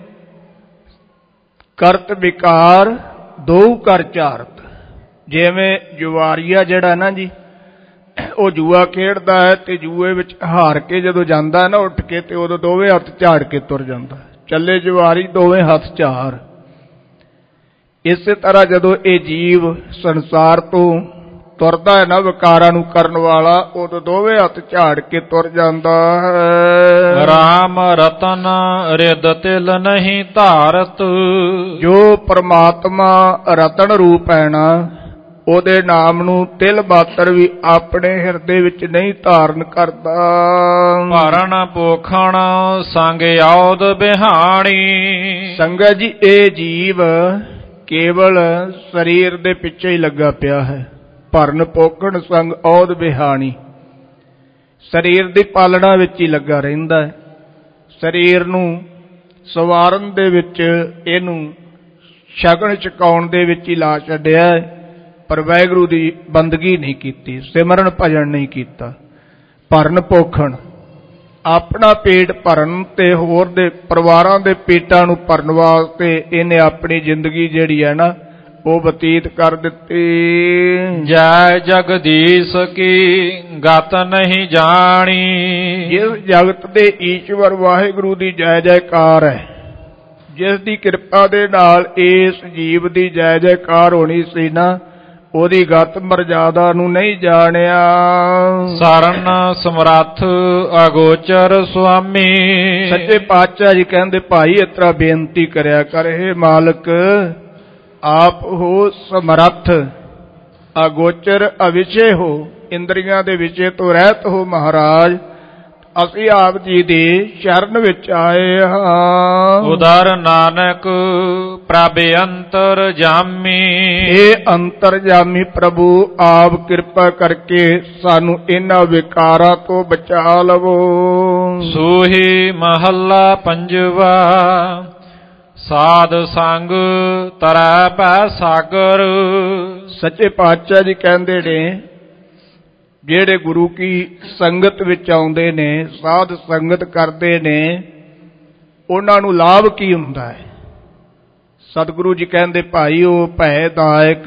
ਕਰਤ ਵਿਕਾਰ ਦੋ ਕਰ ਝਾਰਤ। ਜਿਵੇਂ ਜੁਆਰੀਆ ਜਿਹੜਾ ਨਾ ਜੀ, ਉਹ ਜੂਆ ਖੇਡਦਾ ਹੈ ਤੇ ਜੂਏ ਵਿੱਚ ਹਾਰ ਕੇ ਜਦੋਂ ਜਾਂਦਾ ਨਾ ਉੱਠ ਕੇ, ਤੇ ਉਦੋਂ ਦੋਵੇਂ ਹੱਥ ਝਾੜ ਕੇ ਤੁਰ ਜਾਂਦਾ। ਚੱਲੇ ਜੁਆਰੀ, ਦੋਵੇਂ ਹੱਥ ਝਾੜ। ਇਸੇ ਤਰ੍ਹਾਂ ਜਦੋਂ ਇਹ ਜੀਵ ਸੰਸਾਰ ਤੋਂ ਤੁਰਦਾ ਹੈ ਨਾ ਵਿਕਾਰਾਂ ਨੂੰ ਕਰਨ ਵਾਲਾ, ਉਦੋਂ ਦੋਵੇਂ ਹੱਥ ਝਾੜ ਕੇ ਤੁਰ ਜਾਂਦਾ ਹੈ। ਰਾਮ ਰਤਨ ਰਿਦ ਤਿਲ ਨਹੀਂ ਧਾਰਤ। ਜੋ ਪਰਮਾਤਮਾ ਰਤਨ ਰੂਪ ਹੈ ਨਾ, ਉਹਦੇ ਨਾਮ ਨੂੰ ਤਿਲ ਮਾਤਰ ਵੀ ਆਪਣੇ ਹਿਰਦੇ ਵਿੱਚ ਨਹੀਂ ਧਾਰਨ ਕਰਦਾ। ਭਰਨ ਪੋਖਣ ਸੰਗ ਆਉਦ ਬਿਹਾਣੀ। ਸੰਗਤ ਜੀ, ਇਹ ਜੀਵ ਕੇਵਲ ਸਰੀਰ ਦੇ ਪਿੱਛੇ ਹੀ ਲੱਗਾ ਪਿਆ ਹੈ। ਭਰਨ ਪੋਖਣ ਸੰਗ ਔਦ ਬਿਹਾਣੀ, ਸਰੀਰ ਦੀ ਪਾਲਣਾ ਵਿੱਚ ਹੀ ਲੱਗਾ ਰਹਿੰਦਾ ਹੈ। ਸਰੀਰ ਨੂੰ ਸਵਾਰਨ ਦੇ ਵਿੱਚ, ਇਹਨੂੰ ਸ਼ਗਨ ਛਕਾਉਣ ਦੇ ਵਿੱਚ ਹੀ ਲਾ ਛੱਡਿਆ ਹੈ, ਪਰ ਵਾਹਿਗੁਰੂ ਦੀ ਬੰਦਗੀ ਨਹੀਂ ਕੀਤੀ, ਸਿਮਰਨ ਭਜਨ ਨਹੀਂ ਕੀਤਾ। ਭਰਨ ਪੋਖਣ, ਆਪਣਾ ਪੇਟ ਭਰਨ ਤੇ ਹੋਰ ਦੇ ਪਰਿਵਾਰਾਂ ਦੇ ਪੇਟਾਂ ਨੂੰ ਭਰਨ ਵਾਸਤੇ ਇਹਨੇ ਆਪਣੀ ਜ਼ਿੰਦਗੀ ਜਿਹੜੀ ਹੈ ਨਾ ਉਹ ਬਤੀਤ ਕਰ ਦਿੱਤੀ। ਜੈ ਜਗਦੀਸ਼ ਕੀ ਗਤ ਨਹੀਂ ਜਾਣੀ। ਜਿਸ ਜਗਤ ਦੇ ਈਸ਼ਵਰ ਵਾਹਿਗੁਰੂ ਦੀ ਜੈ ਜੈਕਾਰ ਹੈ, ਜਿਸ ਦੀ ਕਿਰਪਾ ਦੇ ਨਾਲ ਇਸ ਜੀਵ ਦੀ ਜੈ ਜੈਕਾਰ ਹੋਣੀ ਸੀ ਨਾ, ਉਹਦੀ ਗਤ ਮਰਜ਼ਾਦਾ ਨੂੰ ਨਹੀਂ ਜਾਣਿਆ। ਸਰਨ ਸਮਰੱਥ ਅਗੋਚਰ ਸੁਆਮੀ। ਸੱਚੇ ਪਾਤਸ਼ਾਹ ਜੀ ਕਹਿੰਦੇ ਭਾਈ ਇਸ ਤਰ੍ਹਾਂ ਬੇਨਤੀ ਕਰਿਆ ਕਰ, ਹੇ ਮਾਲਕ ਆਪ ਹੋ ਸਮਰੱਥ, ਅਗੋਚਰ ਅਵਿਸ਼ੇ ਹੋ, ਇੰਦਰੀਆਂ ਦੇ ਵਿਸ਼ੇ ਤੋਂ ਰਹਿਤ ਹੋ ਮਹਾਰਾਜ। ਅਸੀਂ ਆਪ ਜੀ ਦੀ ਸ਼ਰਨ ਵਿੱਚ ਆਏ ਹਾਂ। ਉਦਰ ਨਾਨਕ ਪ੍ਰਭ ਅੰਤਰ ਜਾਮੀ। ਇਹ ਅੰਤਰਜਾਮੀ ਪ੍ਰਭੂ ਆਪ ਕਿਰਪਾ ਕਰਕੇ ਸਾਨੂੰ ਇਹਨਾਂ ਵਿਕਾਰਾਂ ਤੋਂ ਬਚਾ ਲਵੋ। ਸੋਹੀ ਮਹੱਲਾ ਪੰਜਵਾ। ਸਾਧ ਸੰਗ ਤਰੈ ਪੈ ਸਾਗਰ। ਸੱਚੇ ਪਾਤਸ਼ਾਹ ਜੀ ਕਹਿੰਦੇ ਨੇ ਜਿਹੜੇ ਗੁਰੂ ਕੀ ਸੰਗਤ ਵਿੱਚ ਆਉਂਦੇ ਨੇ, ਸਾਧ ਸੰਗਤ ਕਰਦੇ ਨੇ, ਉਹਨਾਂ ਨੂੰ ਲਾਭ ਕੀ ਹੁੰਦਾ ਹੈ? ਸਤਿਗੁਰੂ ਜੀ ਕਹਿੰਦੇ ਭਾਈਓ ਭੈ ਦਾਇਕ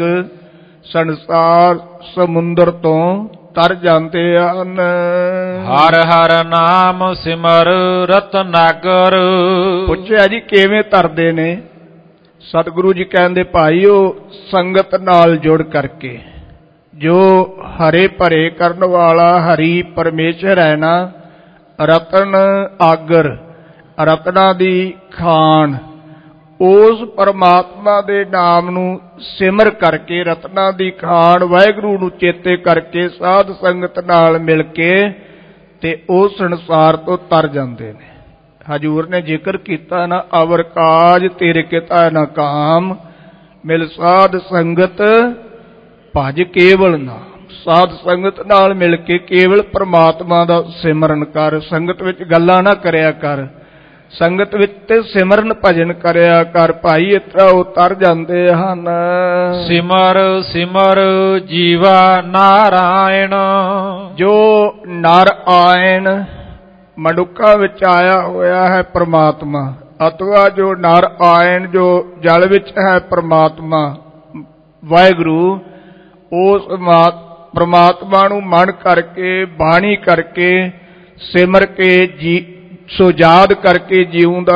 ਸੰਸਾਰ ਸਮੁੰਦਰ ਤੋਂ ਤਰ ਜਾਂਦੇ ਹਨ। ਹਰ ਹਰ ਨਾਮ ਸਿਮਰ ਰਤਨਾਗਰ। ਪੁੱਛਿਆ ਜੀ ਕਿਵੇਂ ਤਰਦੇ ਨੇ? ਸਤਿਗੁਰੂ ਜੀ ਕਹਿੰਦੇ ਭਾਈਓ ਸੰਗਤ ਨਾਲ ਜੁੜ ਕਰਕੇ। ਜੋ ਹਰੇ ਭਰੇ ਕਰਨ ਵਾਲਾ ਹਰੀ ਪਰਮੇਸ਼ਰ ਹੈ ਨਾ, ਰਤਨ ਆਗਰ, ਰਤਨਾਂ ਦੀ ਖਾਨ, ਉਸ ਪਰਮਾਤਮਾ ਦੇ ਨਾਮ ਨੂੰ ਸਿਮਰ ਕਰਕੇ, ਰਤਨਾਂ ਦੀ ਖਾਨ ਵਾਹਿਗੁਰੂ ਨੂੰ ਚੇਤੇ ਕਰਕੇ ਸਾਧ ਸੰਗਤ ਨਾਲ ਮਿਲ ਕੇ ਤੇ ਉਹ ਸੰਸਾਰ ਤੋਂ ਤਰ ਜਾਂਦੇ ਨੇ। ਹਜੂਰ ਨੇ ਜ਼ਿਕਰ ਕੀਤਾ ਨਾ, ਅਵਰ ਕਾਜ ਤੇਰੇ ਕਿਤਾ ਨਾ ਕਾਮ, ਮਿਲ ਸਾਧ ਸੰਗਤ ਭਜ ਕੇਵਲ ਨਾਮ। ਸਾਧ ਸੰਗਤ ਨਾਲ ਮਿਲ ਕੇ ਕੇਵਲ ਪ੍ਰਮਾਤਮਾ ਦਾ ਸਿਮਰਨ ਕਰ। ਸੰਗਤ ਵਿੱਚ ਗੱਲਾਂ ਨਾ ਕਰਿਆ ਕਰ, ਸੰਗਤ ਵਿੱਚ ਤੇ ਸਿਮਰਨ ਭਜਨ ਕਰਿਆ ਕਰ। ਭਾਈ ਇਤਰਾ ਉਤਰ ਜਾਂਦੇ ਹਨ। ਸਿਮਰ ਸਿਮਰ ਜੀਵਾ ਨਾਰਾਇਣ। ਜੋ ਨਰ ਆਇਣ ਮਨੁੱਖਾਂ ਵਿੱਚ ਆਇਆ ਹੋਇਆ ਹੈ ਪ੍ਰਮਾਤਮਾ, ਅਥਵਾ ਜੋ ਨਰ ਆਇਣ ਜੋ ਜਲ ਵਿੱਚ ਹੈ ਪ੍ਰਮਾਤਮਾ ਵਾਹਿਗੁਰੂ, ਉਸ ਪ੍ਰਮਾਤਮਾ ਨੂੰ ਮਨ ਕਰਕੇ ਬਾਣੀ ਕਰਕੇ ਸਿਮਰ ਕੇ ਸੋ ਯਾਦ ਕਰਕੇ ਜਿਉਂਦਾ।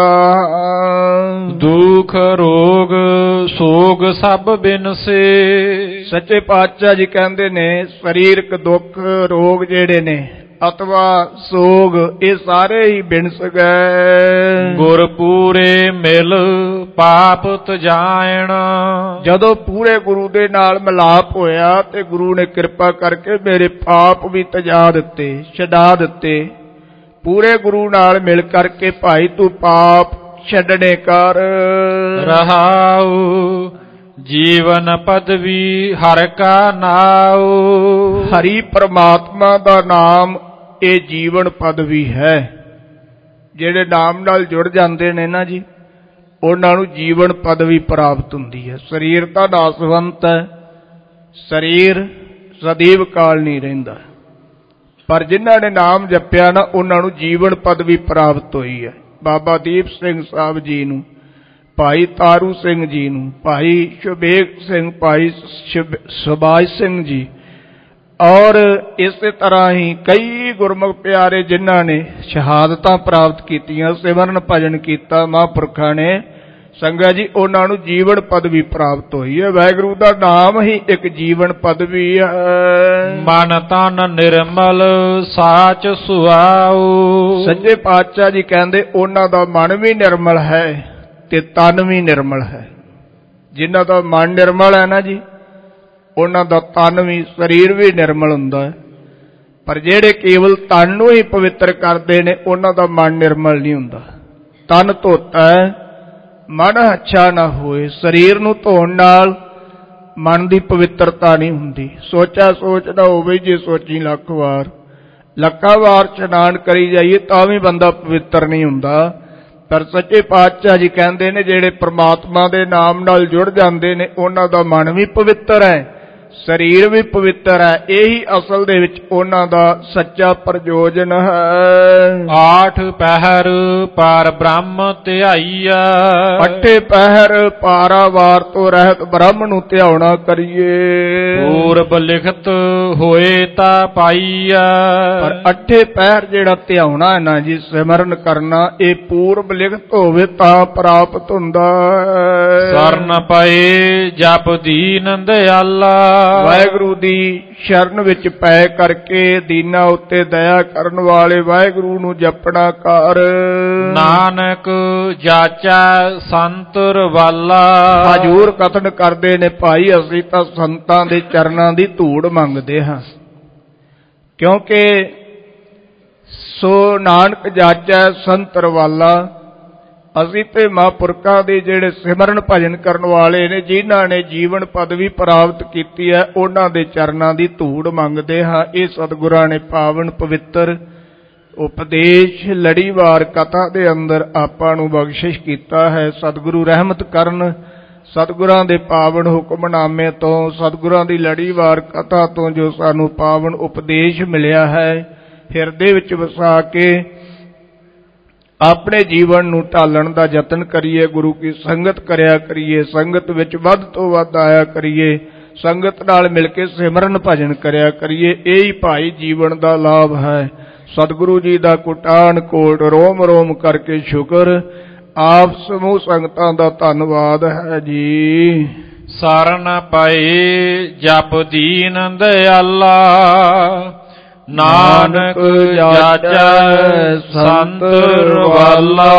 ਦੁਖ ਰੋਗ ਸੋਗ ਸਭ ਬਿਨਸੇ। ਸੱਚੇ ਪਾਤਸ਼ਾਹ ਜੀ ਕਹਿੰਦੇ ਨੇ ਸਰੀਰਕ ਦੁੱਖ ਰੋਗ ਜਿਹੜੇ ਨੇ ਅਥਵਾ ਸੋਗ ਇਹ ਸਾਰੇ ਹੀ ਬਿਨਸ ਗਏ। ਗੁਰ ਪੂਰੇ ਮਿਲ ਪਾਪ ਤਜਾਇਣ। ਜਦੋਂ ਪੂਰੇ ਗੁਰੂ ਦੇ ਨਾਲ ਮਿਲਾਪ ਹੋਇਆ ਤੇ ਗੁਰੂ ਨੇ ਕਿਰਪਾ ਕਰਕੇ ਮੇਰੇ ਪਾਪ ਵੀ ਤਜਾ ਦਿੱਤੇ, ਛਡਾ ਦਿੱਤੇ। ਪੂਰੇ ਗੁਰੂ ਨਾਲ ਮਿਲ ਕਰਕੇ ਭਾਈ ਤੂੰ ਪਾਪ ਛੱਡਣੇ ਕਰ। ਰਹਾਉ ਜੀਵਨ ਪਦਵੀ ਹਰ ਕਾ ਨਾਉ। ਹਰੀ ਪਰਮਾਤਮਾ ਦਾ ਨਾਮ ਇਹ ਜੀਵਨ ਪਦਵੀ ਹੈ। ਜਿਹੜੇ ਨਾਮ ਨਾਲ ਜੁੜ ਜਾਂਦੇ ਨੇ ਨਾ ਜੀ, ਉਹਨਾਂ ਨੂੰ ਜੀਵਨ ਪਦਵੀ ਪ੍ਰਾਪਤ ਹੁੰਦੀ ਹੈ। ਸਰੀਰ ਤਾਂ ਨਾਸਵੰਤ ਹੈ, ਸਰੀਰ ਸਦੀਵ ਕਾਲ ਨਹੀਂ ਰਹਿੰਦਾ, ਪਰ ਜਿਨ੍ਹਾਂ ਨੇ ਨਾਮ ਜਪਿਆ ਨਾ ਉਹਨਾਂ ਨੂੰ ਜੀਵਨ ਪਦਵੀ ਪ੍ਰਾਪਤ ਹੋਈ ਹੈ। ਬਾਬਾ ਦੀਪ ਸਿੰਘ ਸਾਹਿਬ ਜੀ ਨੂੰ, ਭਾਈ ਤਾਰੂ ਸਿੰਘ ਜੀ ਨੂੰ, ਭਾਈ ਸ਼ੁਭੇਗ ਸਿੰਘ, ਭਾਈ ਸੁਭਾਸ਼ ਸਿੰਘ ਜੀ, ਔਰ ਇਸੇ ਤਰ੍ਹਾਂ ਹੀ ਕਈ ਗੁਰਮੁਖ ਪਿਆਰੇ ਜਿਨ੍ਹਾਂ ਨੇ ਸ਼ਹਾਦਤਾਂ ਪ੍ਰਾਪਤ ਕੀਤੀਆਂ, ਸਿਮਰਨ ਭਜਨ ਕੀਤਾ ਮਹਾਂਪੁਰਖਾਂ ਨੇ, ਸੰਗਤ ਜੀ ਉਹਨਾਂ ਨੂੰ ਜੀਵਨ ਪਦਵੀ ਪ੍ਰਾਪਤ ਹੋਈ ਹੈ। ਵਾਹਿਗੁਰੂ ਦਾ ਨਾਮ ਹੀ ਇੱਕ ਜੀਵਨ ਪਦਵੀ ਹੈ। ਮਨ ਤਨ ਨਿਰਮਲ ਸਾਚ ਸੁਆਉ। ਸੱਚੇ ਪਾਤਸ਼ਾਹ ਜੀ ਕਹਿੰਦੇ ਉਹਨਾਂ ਦਾ ਮਨ ਵੀ ਨਿਰਮਲ ਹੈ ਤੇ ਤਨ ਵੀ ਨਿਰਮਲ ਹੈ। ਜਿਨ੍ਹਾਂ ਦਾ ਮਨ ਨਿਰਮਲ ਹੈ ਨਾ ਜੀ, ਉਹਨਾਂ ਦਾ ਤਨ ਵੀ, ਸਰੀਰ ਵੀ ਨਿਰਮਲ ਹੁੰਦਾ ਹੈ। ਪਰ ਜਿਹੜੇ ਕੇਵਲ ਤਨ ਨੂੰ ਹੀ ਪਵਿੱਤਰ ਕਰਦੇ ਨੇ ਉਹਨਾਂ ਦਾ ਮਨ ਨਿਰਮਲ ਨਹੀਂ ਹੁੰਦਾ। ਤਨ ਧੋਤਾ ਹੈ, ਮਨ ਅੱਛਾ ਨਾ ਹੋਏ। ਸਰੀਰ ਨੂੰ ਧੋਣ ਨਾਲ ਮਨ ਦੀ ਪਵਿੱਤਰਤਾ ਨਹੀਂ ਹੁੰਦੀ। ਸੋਚਾ ਸੋਚ ਨਾ ਹੋਵੇ, ਜੇ ਸੋਚੀ ਲੱਖ ਵਾਰ, ਲੱਖਾਂ ਵਾਰ ਇਸ਼ਨਾਨ ਕਰੀ ਜਾਈਏ ਤਾਂ ਵੀ ਬੰਦਾ ਪਵਿੱਤਰ ਨਹੀਂ ਹੁੰਦਾ। ਪਰ ਸੱਚੇ ਪਾਤਸ਼ਾਹ ਜੀ ਕਹਿੰਦੇ ਨੇ ਜਿਹੜੇ ਪ੍ਰਮਾਤਮਾ ਦੇ ਨਾਮ ਨਾਲ ਜੁੜ ਜਾਂਦੇ ਨੇ ਉਹਨਾਂ ਦਾ ਮਨ ਵੀ ਪਵਿੱਤਰ ਹੈ, ਸਰੀਰ ਵੀ ਪਵਿੱਤਰ ਹੈ। ਇਹੀ ਅਸਲ ਦੇ ਵਿੱਚ ਉਹਨਾਂ ਦਾ ਸੱਚਾ ਪ੍ਰਯੋਜਨ ਹੈ। ਆਠ ਪਹਿਰ ਪਾਰ ਬ੍ਰਹਮ ਧਿਆਈਆ। ਅੱਠੇ ਪਹਿਰ ਪਾਰਾਵਾਰ ਤੋਂ ਰਹਿਤ ਬ੍ਰਹਮ ਨੂੰ ਧਿਆਉਣਾ ਕਰੀਏ। ਪੂਰਬ ਲਿਖਤ ਹੋਏ ਤਾਂ ਪਾਈਆ। ਪਰ ਅੱਠੇ ਪਹਿਰ ਜਿਹੜਾ ਧਿਆਉਣਾ ਹੈ ਨਾ ਜੀ, ਸਿਮਰਨ ਕਰਨਾ, ਇਹ ਪੂਰਬ ਲਿਖਤ ਹੋਵੇ ਤਾਂ ਪ੍ਰਾਪਤ ਹੁੰਦਾ ਹੈ। ਸਰਨ ਪਏ ਜਪ ਦੀਨ ਦਿਆਲਾ। ਵਾਹਿਗੁਰੂ ਦੀ ਸ਼ਰਨ ਵਿੱਚ ਪੈ ਕਰਕੇ ਦੀਨਾ ਉੱਤੇ ਦਇਆ ਕਰਨ ਵਾਲੇ ਵਾਹਿਗੁਰੂ ਨੂੰ ਜਪਣਾ ਕਰ। ਨਾਨਕ ਜਾਚੈ ਸੰਤ ਰਵਾਲਾ। ਹਜੂਰ ਕਥਨ ਕਰਦੇ ਨੇ ਭਾਈ ਅਸੀਂ ਤਾਂ ਸੰਤਾਂ ਦੇ ਚਰਨਾਂ ਦੀ ਧੂੜ ਮੰਗਦੇ ਹਾਂ, ਕਿਉਂਕਿ ਸੋ ਨਾਨਕ ਜਾਚੈ ਸੰਤਰ ਵਾਲਾ। ਅਸੀਂ ਤੇ ਮਹਾਂਪੁਰਖਾਂ ਦੇ ਜਿਹੜੇ ਸਿਮਰਨ ਭਜਨ ਕਰਨ ਵਾਲੇ ਨੇ, ਜਿਨ੍ਹਾਂ ਨੇ ਜੀਵਨ ਪਦਵੀ ਪ੍ਰਾਪਤ ਕੀਤੀ ਹੈ, ਉਹਨਾਂ ਦੇ ਚਰਨਾਂ ਦੀ ਧੂੜ ਮੰਗਦੇ ਹਾਂ। ਇਹ ਸਤਿਗੁਰਾਂ ਨੇ ਪਾਵਨ ਪਵਿੱਤਰ ਉਪਦੇਸ਼ ਲੜੀਵਾਰ ਕਥਾ ਦੇ ਅੰਦਰ ਆਪਾਂ ਨੂੰ ਬਖਸ਼ਿਸ਼ ਕੀਤਾ ਹੈ। ਸਤਿਗੁਰੂ ਰਹਿਮਤ ਕਰਨ। ਸਤਿਗੁਰਾਂ ਦੇ ਪਾਵਨ ਹੁਕਮਨਾਮੇ ਤੋਂ, ਸਤਿਗੁਰਾਂ ਦੀ ਲੜੀਵਾਰ ਕਥਾ ਤੋਂ ਜੋ ਸਾਨੂੰ ਪਾਵਨ ਉਪਦੇਸ਼ ਮਿਲਿਆ ਹੈ, ਹਿਰਦੇ ਵਿੱਚ ਵਸਾ ਕੇ ਆਪਣੇ ਜੀਵਨ ਨੂੰ ਢਾਲਣ ਦਾ ਯਤਨ ਕਰੀਏ। ਗੁਰੂ ਕੀ ਸੰਗਤ ਕਰਿਆ ਕਰੀਏ, ਸੰਗਤ ਵਿੱਚ ਵੱਧ ਤੋਂ ਵੱਧ ਆਇਆ ਕਰੀਏ, ਸੰਗਤ ਨਾਲ ਮਿਲ ਕੇ ਸਿਮਰਨ ਭਜਨ ਕਰਿਆ ਕਰੀਏ। ਇਹ ਹੀ ਭਾਈ ਜੀਵਨ ਦਾ ਲਾਭ ਹੈ। ਸਤਿਗੁਰੂ ਜੀ ਦਾ ਕੋਟਾਨ ਕੋਟ ਰੋਮ ਰੋਮ ਕਰਕੇ ਸ਼ੁਕਰ। ਆਪ ਸਮੂਹ ਸੰਗਤਾਂ ਦਾ ਧੰਨਵਾਦ ਹੈ ਜੀ। ਸਰਨ ਪਏ ਜਪ ਦੀਨ ਦਇਆਲਾ, ਨਾਨਕ ਜਾਚੈ ਸੰਤ ਰਵਾਲਾ।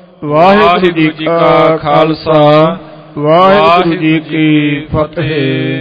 ਵਾਹਿਗੁਰੂ ਜੀ ਕਾ ਖਾਲਸਾ, ਵਾਹਿਗੁਰੂ ਜੀ ਕੀ ਫਤਿਹ।